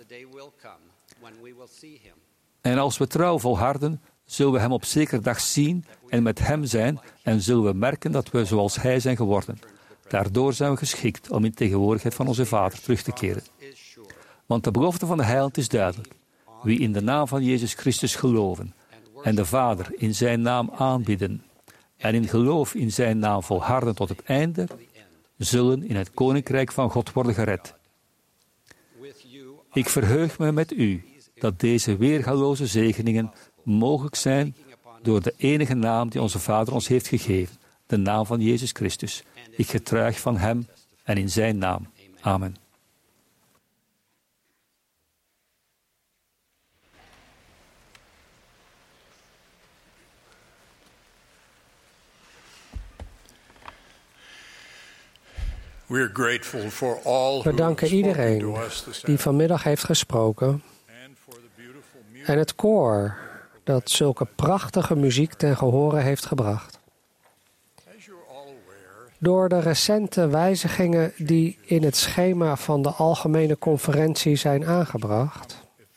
En als we trouw volharden, zullen we Hem op zekere dag zien en met Hem zijn en zullen we merken dat we zoals Hij zijn geworden. Daardoor zijn we geschikt om in tegenwoordigheid van onze Vader terug te keren. Want de belofte van de heiland is duidelijk. Wie in de naam van Jezus Christus geloven en de Vader in Zijn naam aanbidden en in geloof in Zijn naam volharden tot het einde, zullen in het Koninkrijk van God worden gered. Ik verheug me met u dat deze weergaloze zegeningen mogelijk zijn door de enige naam die onze Vader ons heeft gegeven, de naam van Jezus Christus. Ik getuig van Hem en in Zijn naam. Amen. We danken iedereen die vanmiddag heeft gesproken en het koor dat zulke prachtige muziek ten gehore heeft gebracht. Door de recente wijzigingen die in het schema van de algemene conferentie zijn aangebracht,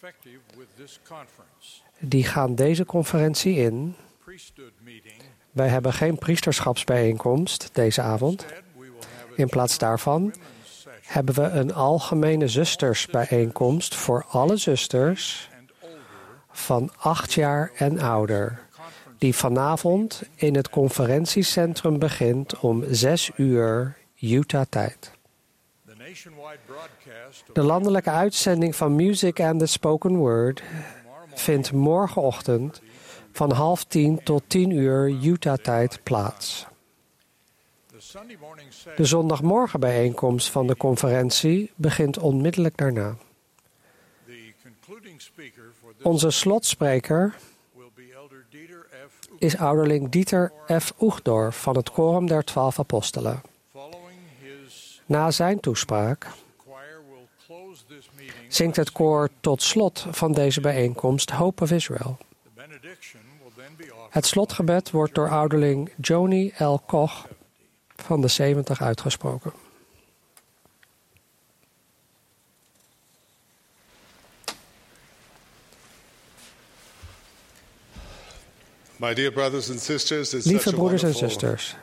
die gaan deze conferentie in. Wij hebben geen priesterschapsbijeenkomst deze avond. In plaats daarvan hebben we een algemene zustersbijeenkomst voor alle zusters van 8 jaar en ouder, die vanavond in het conferentiecentrum begint om 6 uur Utah-tijd. De landelijke uitzending van Music and the Spoken Word vindt morgenochtend van 9:30 tot 10 uur Utah-tijd plaats. De zondagmorgenbijeenkomst van de conferentie begint onmiddellijk daarna. Onze slotspreker is ouderling Dieter F. Uchtdorf van het Quorum der 12 Apostelen. Na zijn toespraak zingt het koor tot slot van deze bijeenkomst Hope of Israel. Het slotgebed wordt door ouderling Joni L. Koch van de 70 uitgesproken. Lieve broeders en zusters,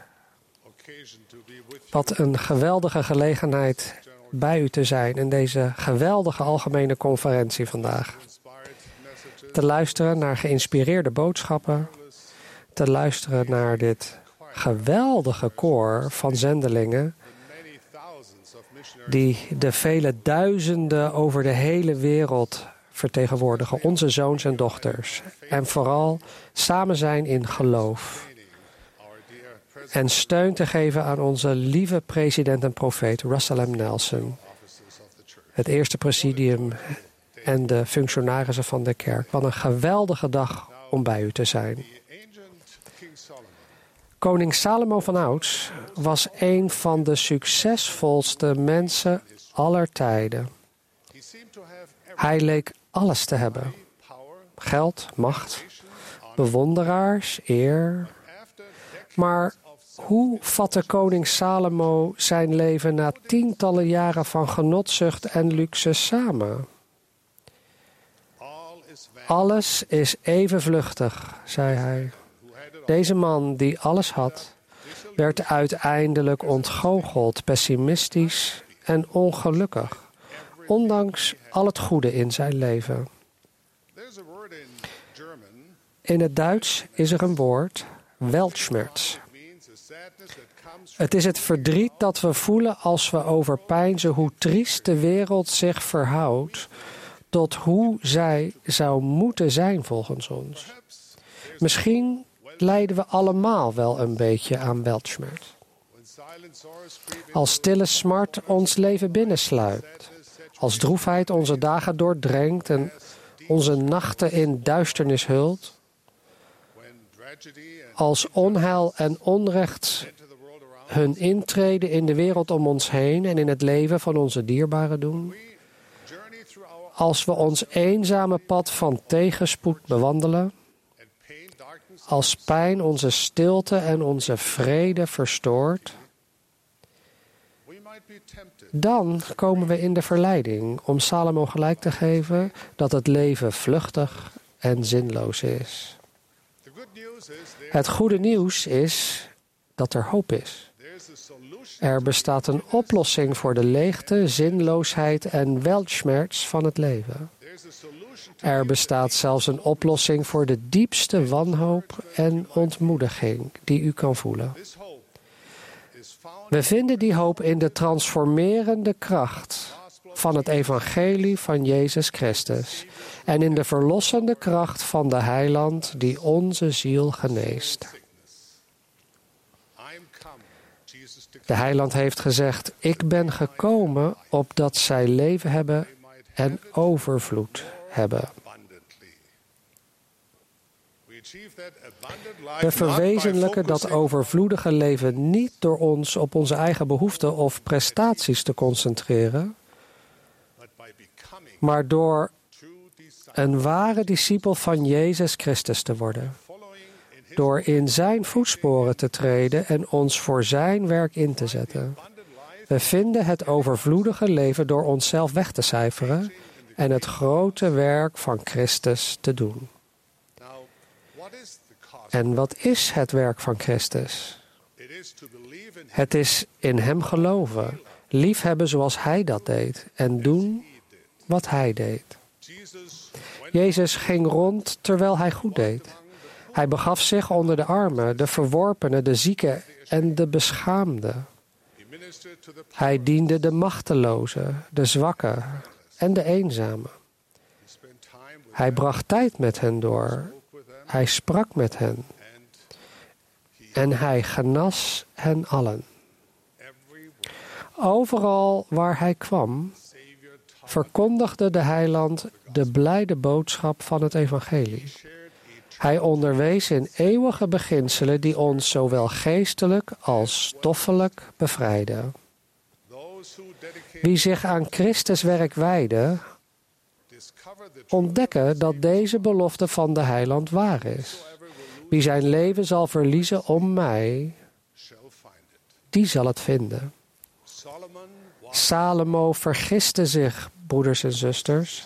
wat een geweldige gelegenheid bij u te zijn in deze geweldige algemene conferentie vandaag. Te luisteren naar geïnspireerde boodschappen, te luisteren naar dit geweldige koor van zendelingen die de vele duizenden over de hele wereld vertegenwoordigen, onze zoons en dochters, en vooral samen zijn in geloof en steun te geven aan onze lieve president en profeet Russell M. Nelson, het eerste presidium en de functionarissen van de kerk. Wat een geweldige dag om bij u te zijn. Koning Salomo van ouds was een van de succesvolste mensen aller tijden. Hij leek alles te hebben: geld, macht, bewonderaars, eer. Maar hoe vatte koning Salomo zijn leven na tientallen jaren van genotzucht en luxe samen? Alles is even vluchtig, zei hij. Deze man die alles had, werd uiteindelijk ontgoocheld, pessimistisch en ongelukkig, ondanks al het goede in zijn leven. In het Duits is er een woord Weltschmerz. Het is het verdriet dat we voelen als we overpeinzen hoe triest de wereld zich verhoudt tot hoe zij zou moeten zijn volgens ons. Misschien lijden we allemaal wel een beetje aan weltschmerz. Als stille smart ons leven binnensluipt, als droefheid onze dagen doordrenkt en onze nachten in duisternis hult, als onheil en onrecht hun intrede in de wereld om ons heen en in het leven van onze dierbaren doen, als we ons eenzame pad van tegenspoed bewandelen, als pijn onze stilte en onze vrede verstoort, dan komen we in de verleiding om Salomo gelijk te geven dat het leven vluchtig en zinloos is. Het goede nieuws is dat er hoop is. Er bestaat een oplossing voor de leegte, zinloosheid en weltschmerz van het leven. Er bestaat zelfs een oplossing voor de diepste wanhoop en ontmoediging die u kan voelen. We vinden die hoop in de transformerende kracht van het evangelie van Jezus Christus en in de verlossende kracht van de Heiland die onze ziel geneest. De Heiland heeft gezegd: ik ben gekomen opdat zij leven hebben en overvloed hebben. We verwezenlijken dat overvloedige leven niet door ons op onze eigen behoeften of prestaties te concentreren, maar door een ware discipel van Jezus Christus te worden. Door in zijn voetsporen te treden en ons voor zijn werk in te zetten. We vinden het overvloedige leven door onszelf weg te cijferen en het grote werk van Christus te doen. En wat is het werk van Christus? Het is in hem geloven, liefhebben zoals hij dat deed en doen wat hij deed. Jezus ging rond terwijl hij goed deed. Hij begaf zich onder de armen, de verworpenen, de zieken en de beschaamden. Hij diende de machtelozen, de zwakken en de eenzamen. Hij bracht tijd met hen door. Hij sprak met hen. En hij genas hen allen. Overal waar hij kwam, verkondigde de Heiland de blijde boodschap van het evangelie. Hij onderwees in eeuwige beginselen die ons zowel geestelijk als stoffelijk bevrijden. Wie zich aan Christus werk wijden, ontdekken dat deze belofte van de Heiland waar is. Wie zijn leven zal verliezen om mij, die zal het vinden. Salomo vergiste zich, broeders en zusters.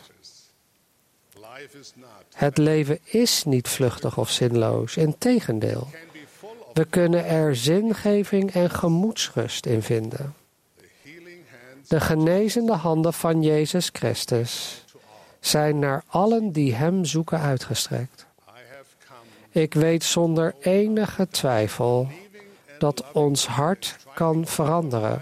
Het leven is niet vluchtig of zinloos, integendeel. We kunnen er zingeving en gemoedsrust in vinden. De genezende handen van Jezus Christus zijn naar allen die hem zoeken uitgestrekt. Ik weet zonder enige twijfel dat ons hart kan veranderen.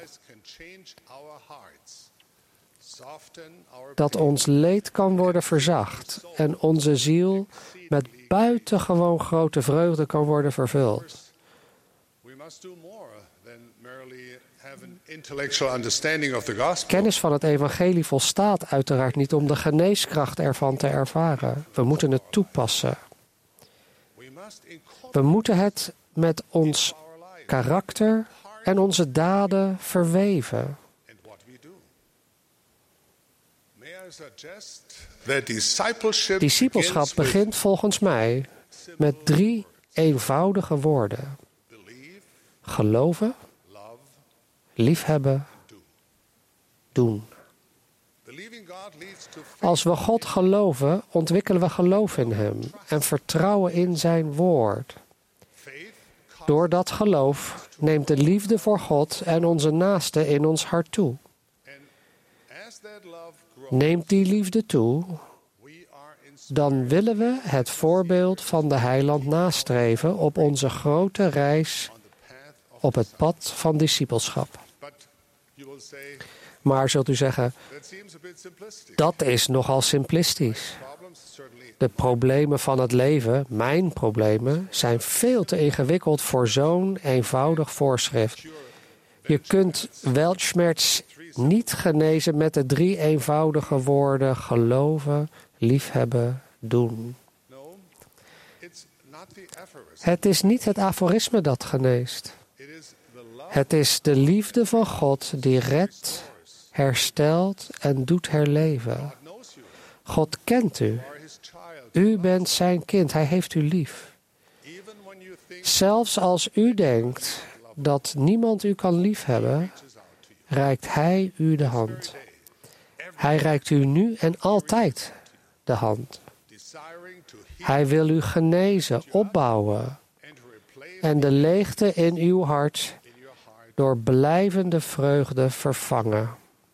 Dat ons leed kan worden verzacht en onze ziel met buitengewoon grote vreugde kan worden vervuld. Kennis van het evangelie volstaat uiteraard niet om de geneeskracht ervan te ervaren. We moeten het toepassen. We moeten het met ons karakter en onze daden verweven. Discipelschap begint volgens mij met 3 eenvoudige woorden: geloven, liefhebben, doen. Als we God geloven, ontwikkelen we geloof in hem en vertrouwen in zijn woord. Door dat geloof neemt de liefde voor God en onze naaste in ons hart toe. Neemt die liefde toe, dan willen we het voorbeeld van de Heiland nastreven op onze grote reis op het pad van discipelschap. Maar zult u zeggen, dat is nogal simplistisch. De problemen van het leven, mijn problemen, zijn veel te ingewikkeld voor zo'n eenvoudig voorschrift. Je kunt weltschmerz niet genezen met de 3 eenvoudige woorden geloven, liefhebben, doen. Het is niet het aforisme dat geneest. Het is de liefde van God die redt, herstelt en doet herleven. God kent u. U bent zijn kind. Hij heeft u lief. Zelfs als u denkt dat niemand u kan liefhebben, reikt hij u de hand. Hij reikt u nu en altijd de hand. Hij wil u genezen, opbouwen en de leegte in uw hart door blijvende vreugde vervangen.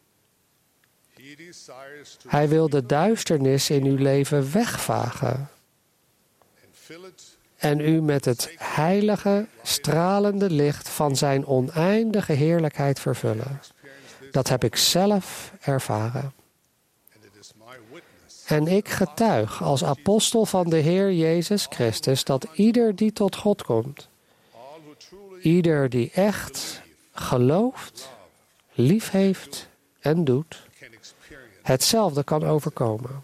Hij wil de duisternis in uw leven wegvagen en u met het heilige, stralende licht van zijn oneindige heerlijkheid vervullen. Dat heb ik zelf ervaren. En ik getuig als apostel van de Heer Jezus Christus dat ieder die tot God komt, ieder die echt gelooft, lief heeft en doet, hetzelfde kan overkomen.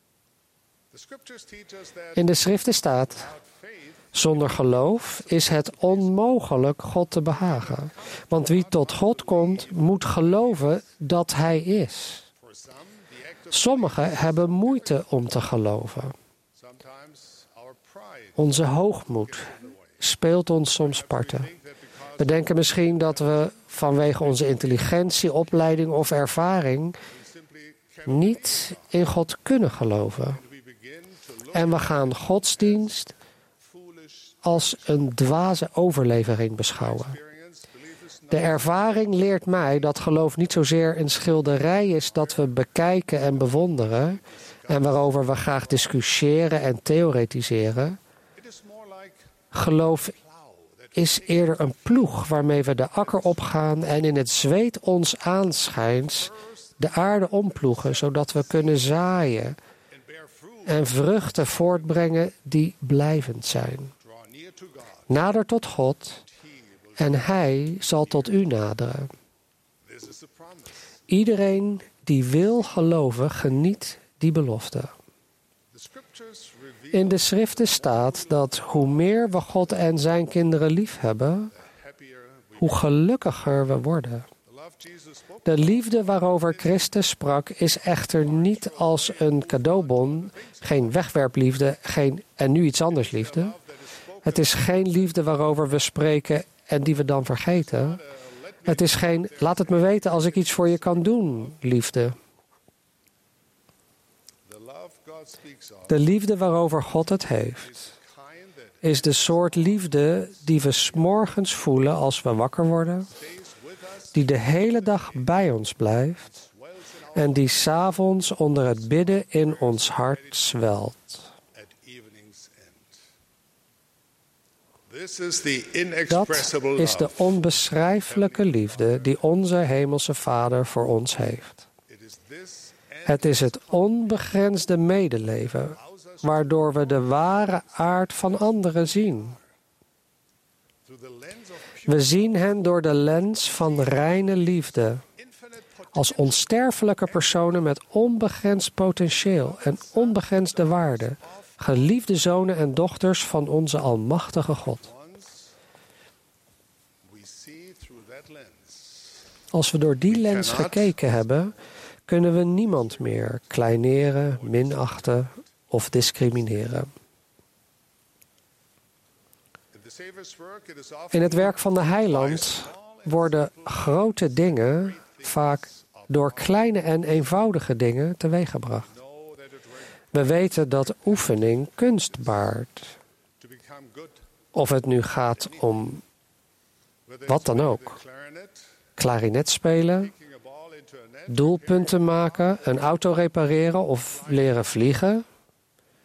In de schriften staat, zonder geloof is het onmogelijk God te behagen. Want wie tot God komt, moet geloven dat Hij is. Sommigen hebben moeite om te geloven. Onze hoogmoed speelt ons soms parten. We denken misschien dat we vanwege onze intelligentie, opleiding of ervaring niet in God kunnen geloven. En we gaan godsdienst als een dwaze overlevering beschouwen. De ervaring leert mij dat geloof niet zozeer een schilderij is dat we bekijken en bewonderen en waarover we graag discussiëren en theoretiseren. Geloof is eerder een ploeg waarmee we de akker opgaan en in het zweet ons aanschijns de aarde omploegen, zodat we kunnen zaaien en vruchten voortbrengen die blijvend zijn. Nader tot God en Hij zal tot u naderen. Iedereen die wil geloven, geniet die belofte. In de schriften staat dat hoe meer we God en zijn kinderen lief hebben, hoe gelukkiger we worden. De liefde waarover Christus sprak is echter niet als een cadeaubon, geen wegwerpliefde, geen en nu iets anders liefde. Het is geen liefde waarover we spreken en die we dan vergeten. Het is geen, laat het me weten als ik iets voor je kan doen, liefde. De liefde waarover God het heeft, is de soort liefde die we 's morgens voelen als we wakker worden, die de hele dag bij ons blijft en die 's avonds onder het bidden in ons hart zwelt. Dat is de onbeschrijfelijke liefde die onze Hemelse Vader voor ons heeft. Het is het onbegrensde medeleven, waardoor we de ware aard van anderen zien. We zien hen door de lens van reine liefde, als onsterfelijke personen met onbegrensd potentieel en onbegrensde waarde, geliefde zonen en dochters van onze almachtige God. Als we door die lens gekeken hebben, kunnen we niemand meer kleineren, minachten of discrimineren. In het werk van de Heiland worden grote dingen vaak door kleine en eenvoudige dingen teweeggebracht. We weten dat oefening kunst baart. Of het nu gaat om wat dan ook. Klarinet spelen, doelpunten maken, een auto repareren of leren vliegen.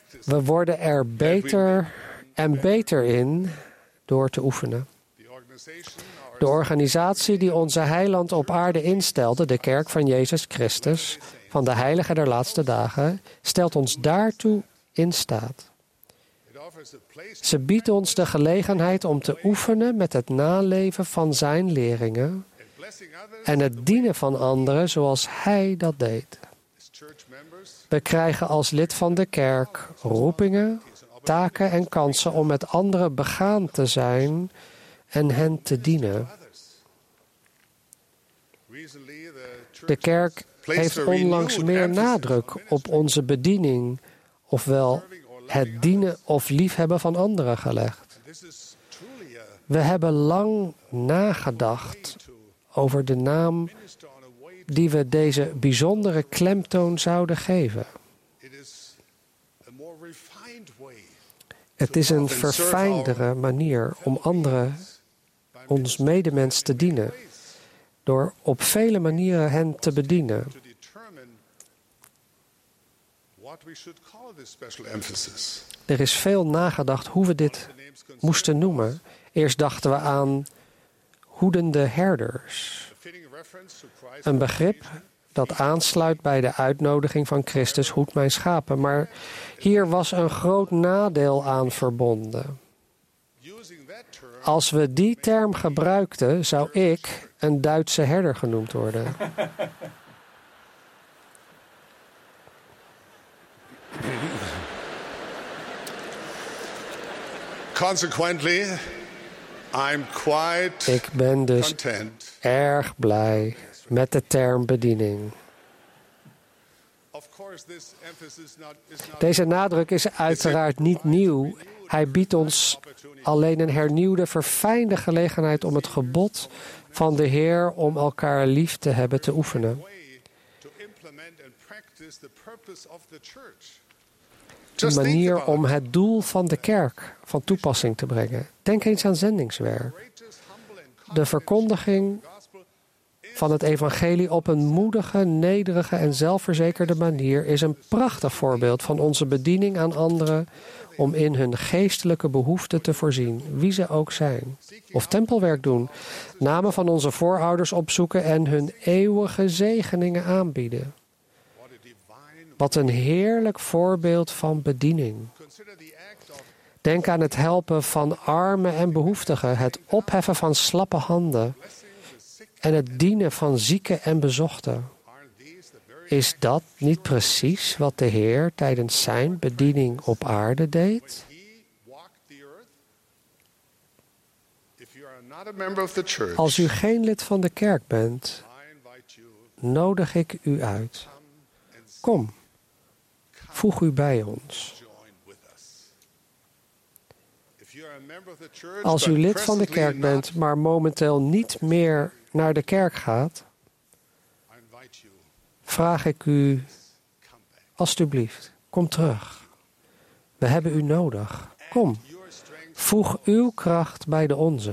We worden er beter en beter in door te oefenen. De organisatie die onze heiland op aarde instelde, de Kerk van Jezus Christus, van de Heiligen der Laatste Dagen, stelt ons daartoe in staat. Ze biedt ons de gelegenheid om te oefenen met het naleven van zijn leringen en het dienen van anderen zoals hij dat deed. We krijgen als lid van de kerk roepingen, taken en kansen om met anderen begaan te zijn en hen te dienen. De kerk heeft onlangs meer nadruk op onze bediening, ofwel het dienen of liefhebben van anderen gelegd. We hebben lang nagedacht over de naam die we deze bijzondere klemtoon zouden geven. Het is een verfijndere manier om anderen, ons medemens, te dienen, door op vele manieren hen te bedienen. Er is veel nagedacht hoe we dit moesten noemen. Eerst dachten we aan hoedende herders. Een begrip dat aansluit bij de uitnodiging van Christus, hoed mijn schapen. Maar hier was een groot nadeel aan verbonden. Als we die term gebruikten, zou ik een Duitse herder genoemd worden. Consequently, I'm quite Ik ben dus content. erg blij met de term bediening. Deze nadruk is uiteraard niet nieuw. Hij biedt ons alleen een hernieuwde, verfijnde gelegenheid om het gebod van de Heer om elkaar lief te hebben te oefenen. Een manier om het doel van de kerk van toepassing te brengen. Denk eens aan zendingswerk. De verkondiging van het evangelie op een moedige, nederige en zelfverzekerde manier is een prachtig voorbeeld van onze bediening aan anderen om in hun geestelijke behoeften te voorzien, wie ze ook zijn. Of tempelwerk doen, namen van onze voorouders opzoeken en hun eeuwige zegeningen aanbieden. Wat een heerlijk voorbeeld van bediening. Denk aan het helpen van armen en behoeftigen, het opheffen van slappe handen en het dienen van zieken en bezochten. Is dat niet precies wat de Heer tijdens zijn bediening op aarde deed? Als u geen lid van de kerk bent, nodig ik u uit. Kom, voeg u bij ons. Als u lid van de kerk bent, maar momenteel niet meer naar de kerk gaat, vraag ik u, alstublieft, kom terug. We hebben u nodig. Kom, voeg uw kracht bij de onze.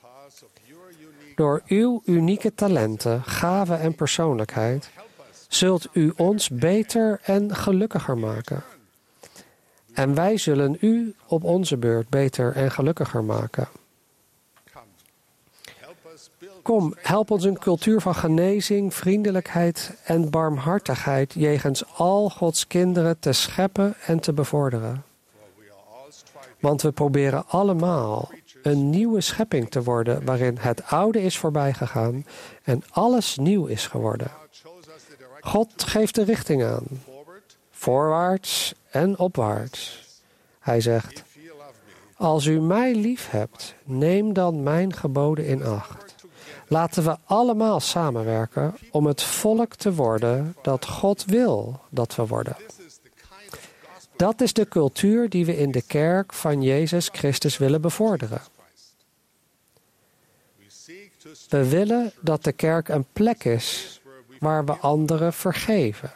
Door uw unieke talenten, gaven en persoonlijkheid zult u ons beter en gelukkiger maken. En wij zullen u op onze beurt beter en gelukkiger maken. Kom, help ons een cultuur van genezing, vriendelijkheid en barmhartigheid jegens al Gods kinderen te scheppen en te bevorderen. Want we proberen allemaal een nieuwe schepping te worden waarin het oude is voorbijgegaan en alles nieuw is geworden. God geeft de richting aan, voorwaarts en opwaarts. Hij zegt, als u mij lief hebt, neem dan mijn geboden in acht. Laten we allemaal samenwerken om het volk te worden dat God wil dat we worden. Dat is de cultuur die we in de kerk van Jezus Christus willen bevorderen. We willen dat de kerk een plek is waar we anderen vergeven.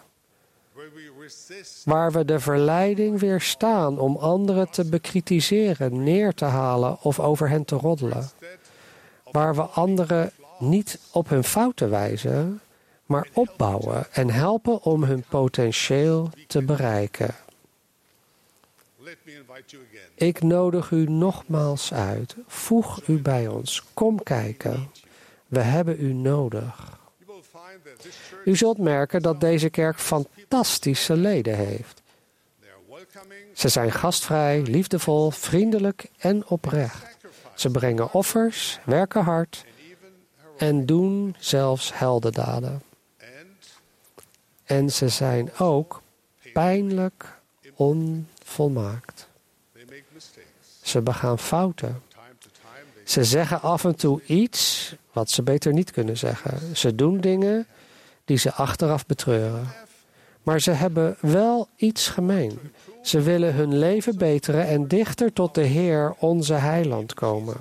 Waar we de verleiding weerstaan om anderen te bekritiseren, neer te halen of over hen te roddelen. Waar we anderen niet op hun fouten wijzen, maar opbouwen en helpen om hun potentieel te bereiken. Ik nodig u nogmaals uit. Voeg u bij ons. Kom kijken. We hebben u nodig. U zult merken dat deze kerk fantastische leden heeft. Ze zijn gastvrij, liefdevol, vriendelijk en oprecht. Ze brengen offers, werken hard en doen zelfs heldendaden. En ze zijn ook pijnlijk onvolmaakt. Ze begaan fouten. Ze zeggen af en toe iets wat ze beter niet kunnen zeggen. Ze doen dingen die ze achteraf betreuren. Maar ze hebben wel iets gemeen. Ze willen hun leven beteren en dichter tot de Heer, onze Heiland, komen.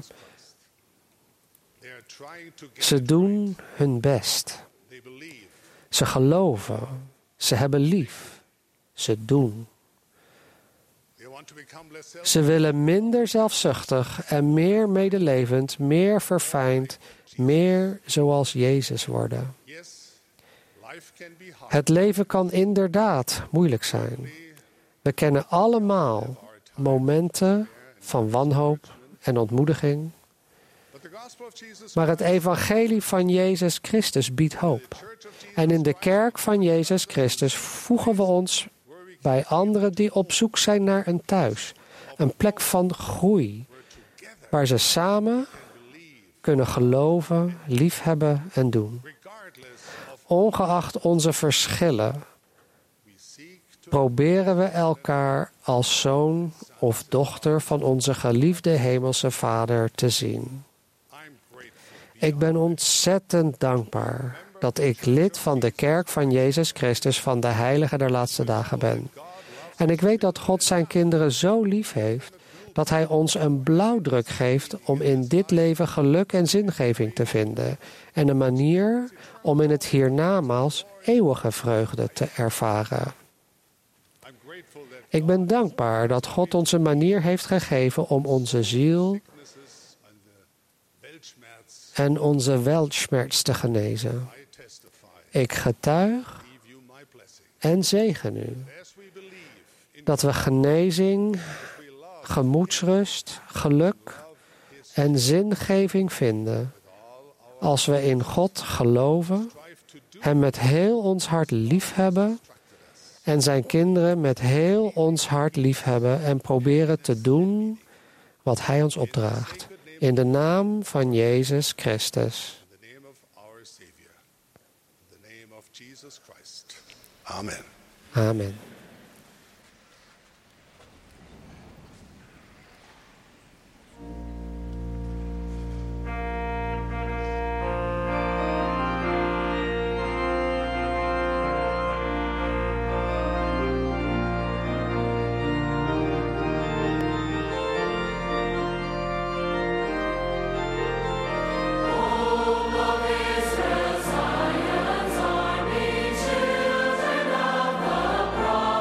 Ze doen hun best. Ze geloven. Ze hebben lief. Ze doen. Ze willen minder zelfzuchtig en meer medelevend, meer verfijnd, meer zoals Jezus worden. Het leven kan inderdaad moeilijk zijn. We kennen allemaal momenten van wanhoop en ontmoediging. Maar het evangelie van Jezus Christus biedt hoop. En in de kerk van Jezus Christus voegen we ons bij anderen die op zoek zijn naar een thuis. Een plek van groei. Waar ze samen kunnen geloven, liefhebben en doen. Ongeacht onze verschillen, proberen we elkaar als zoon of dochter van onze geliefde Hemelse Vader te zien. Ik ben ontzettend dankbaar dat ik lid van de kerk van Jezus Christus van de Heiligen der Laatste Dagen ben. En ik weet dat God zijn kinderen zo lief heeft dat Hij ons een blauwdruk geeft om in dit leven geluk en zingeving te vinden en een manier om in het hiernamaals eeuwige vreugde te ervaren. Ik ben dankbaar dat God ons een manier heeft gegeven om onze ziel en onze weltschmerz te genezen. Ik getuig en zegen u dat we genezing, gemoedsrust, geluk en zingeving vinden als we in God geloven, Hem met heel ons hart liefhebben en zijn kinderen met heel ons hart liefhebben en proberen te doen wat Hij ons opdraagt. In de naam van Jezus Christus. Amen. Amen. Israel, Zion's army, children of the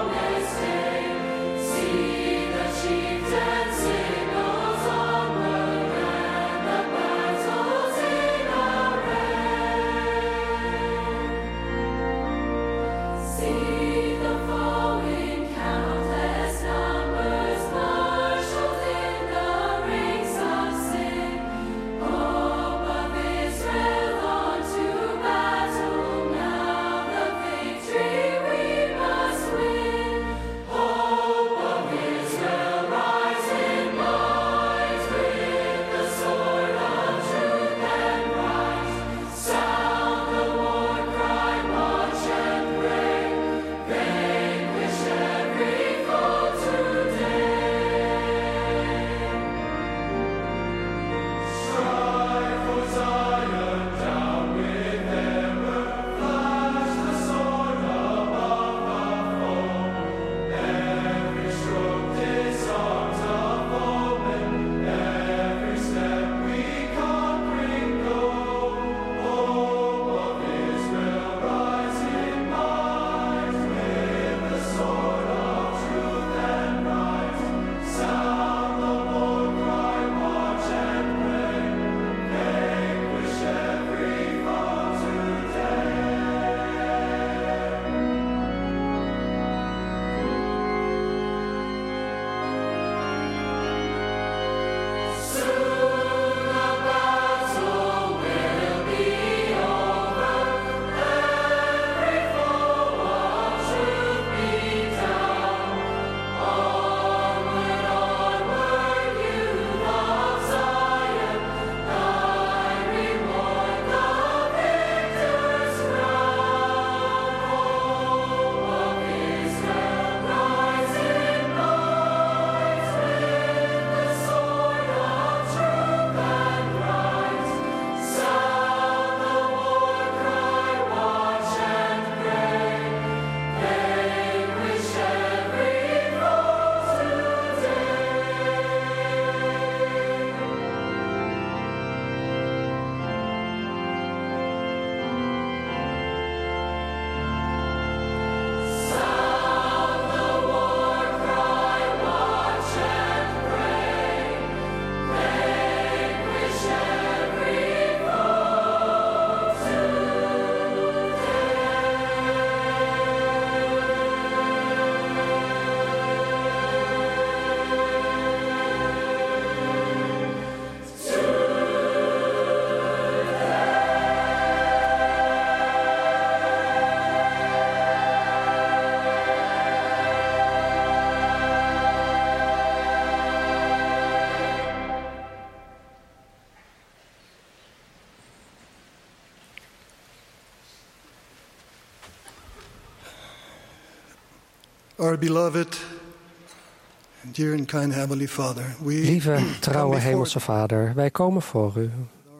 Our beloved, dear and kind Heavenly Father, Lieve, trouwe Hemelse Vader, wij komen voor u.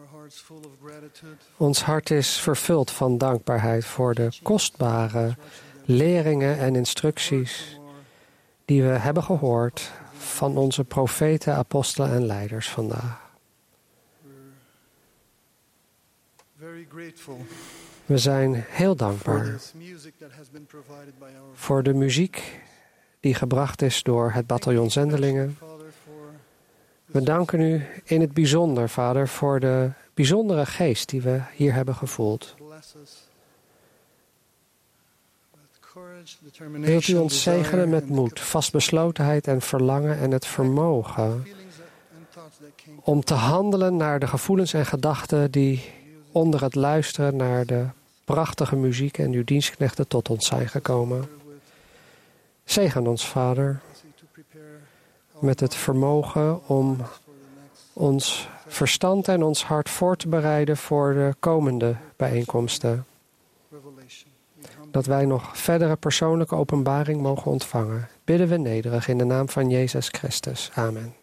Ons hart is vervuld van dankbaarheid voor de kostbare leringen en instructies die we hebben gehoord van onze profeten, apostelen en leiders vandaag. We zijn heel dankbaar voor de muziek die gebracht is door het bataljon Zendelingen. We danken u in het bijzonder, Vader, voor de bijzondere geest die we hier hebben gevoeld. Wilt u ons zegenen met moed, vastbeslotenheid en verlangen en het vermogen om te handelen naar de gevoelens en gedachten die onder het luisteren naar de prachtige muziek en uw dienstknechten tot ons zijn gekomen. Zegen ons, Vader, met het vermogen om ons verstand en ons hart voor te bereiden voor de komende bijeenkomsten. Dat wij nog verdere persoonlijke openbaring mogen ontvangen. Bidden we nederig in de naam van Jezus Christus. Amen.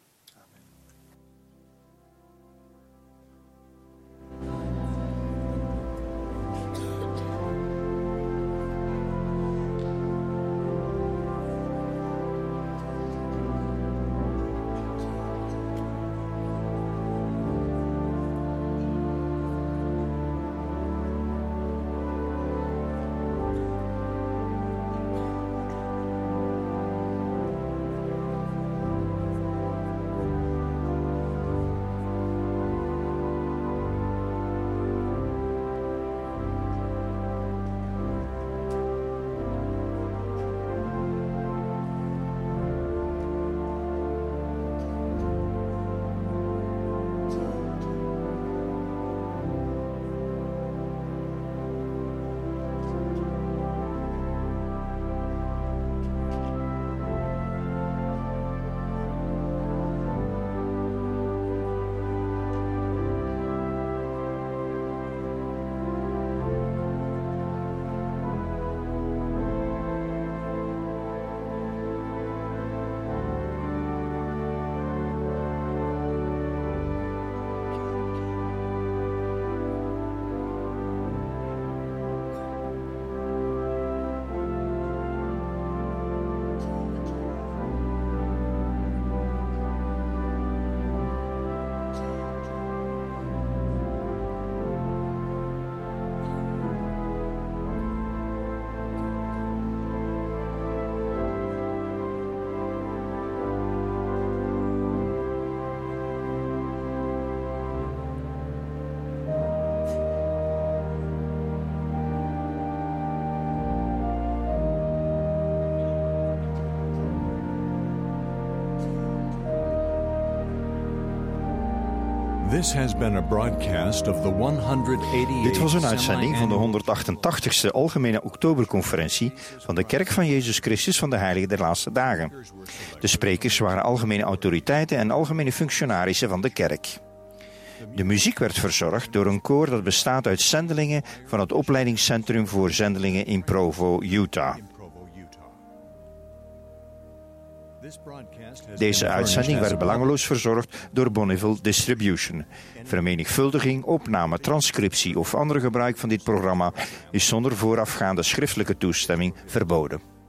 Dit was een uitzending van de 188ste Algemene Oktoberconferentie van de Kerk van Jezus Christus van de Heiligen der Laatste Dagen. De sprekers waren algemene autoriteiten en algemene functionarissen van de kerk. De muziek werd verzorgd door een koor dat bestaat uit zendelingen van het opleidingscentrum voor zendelingen in Provo, Utah. Deze uitzending werd belangeloos verzorgd door Bonneville Distribution. Vermenigvuldiging, opname, transcriptie of andere gebruik van dit programma is zonder voorafgaande schriftelijke toestemming verboden.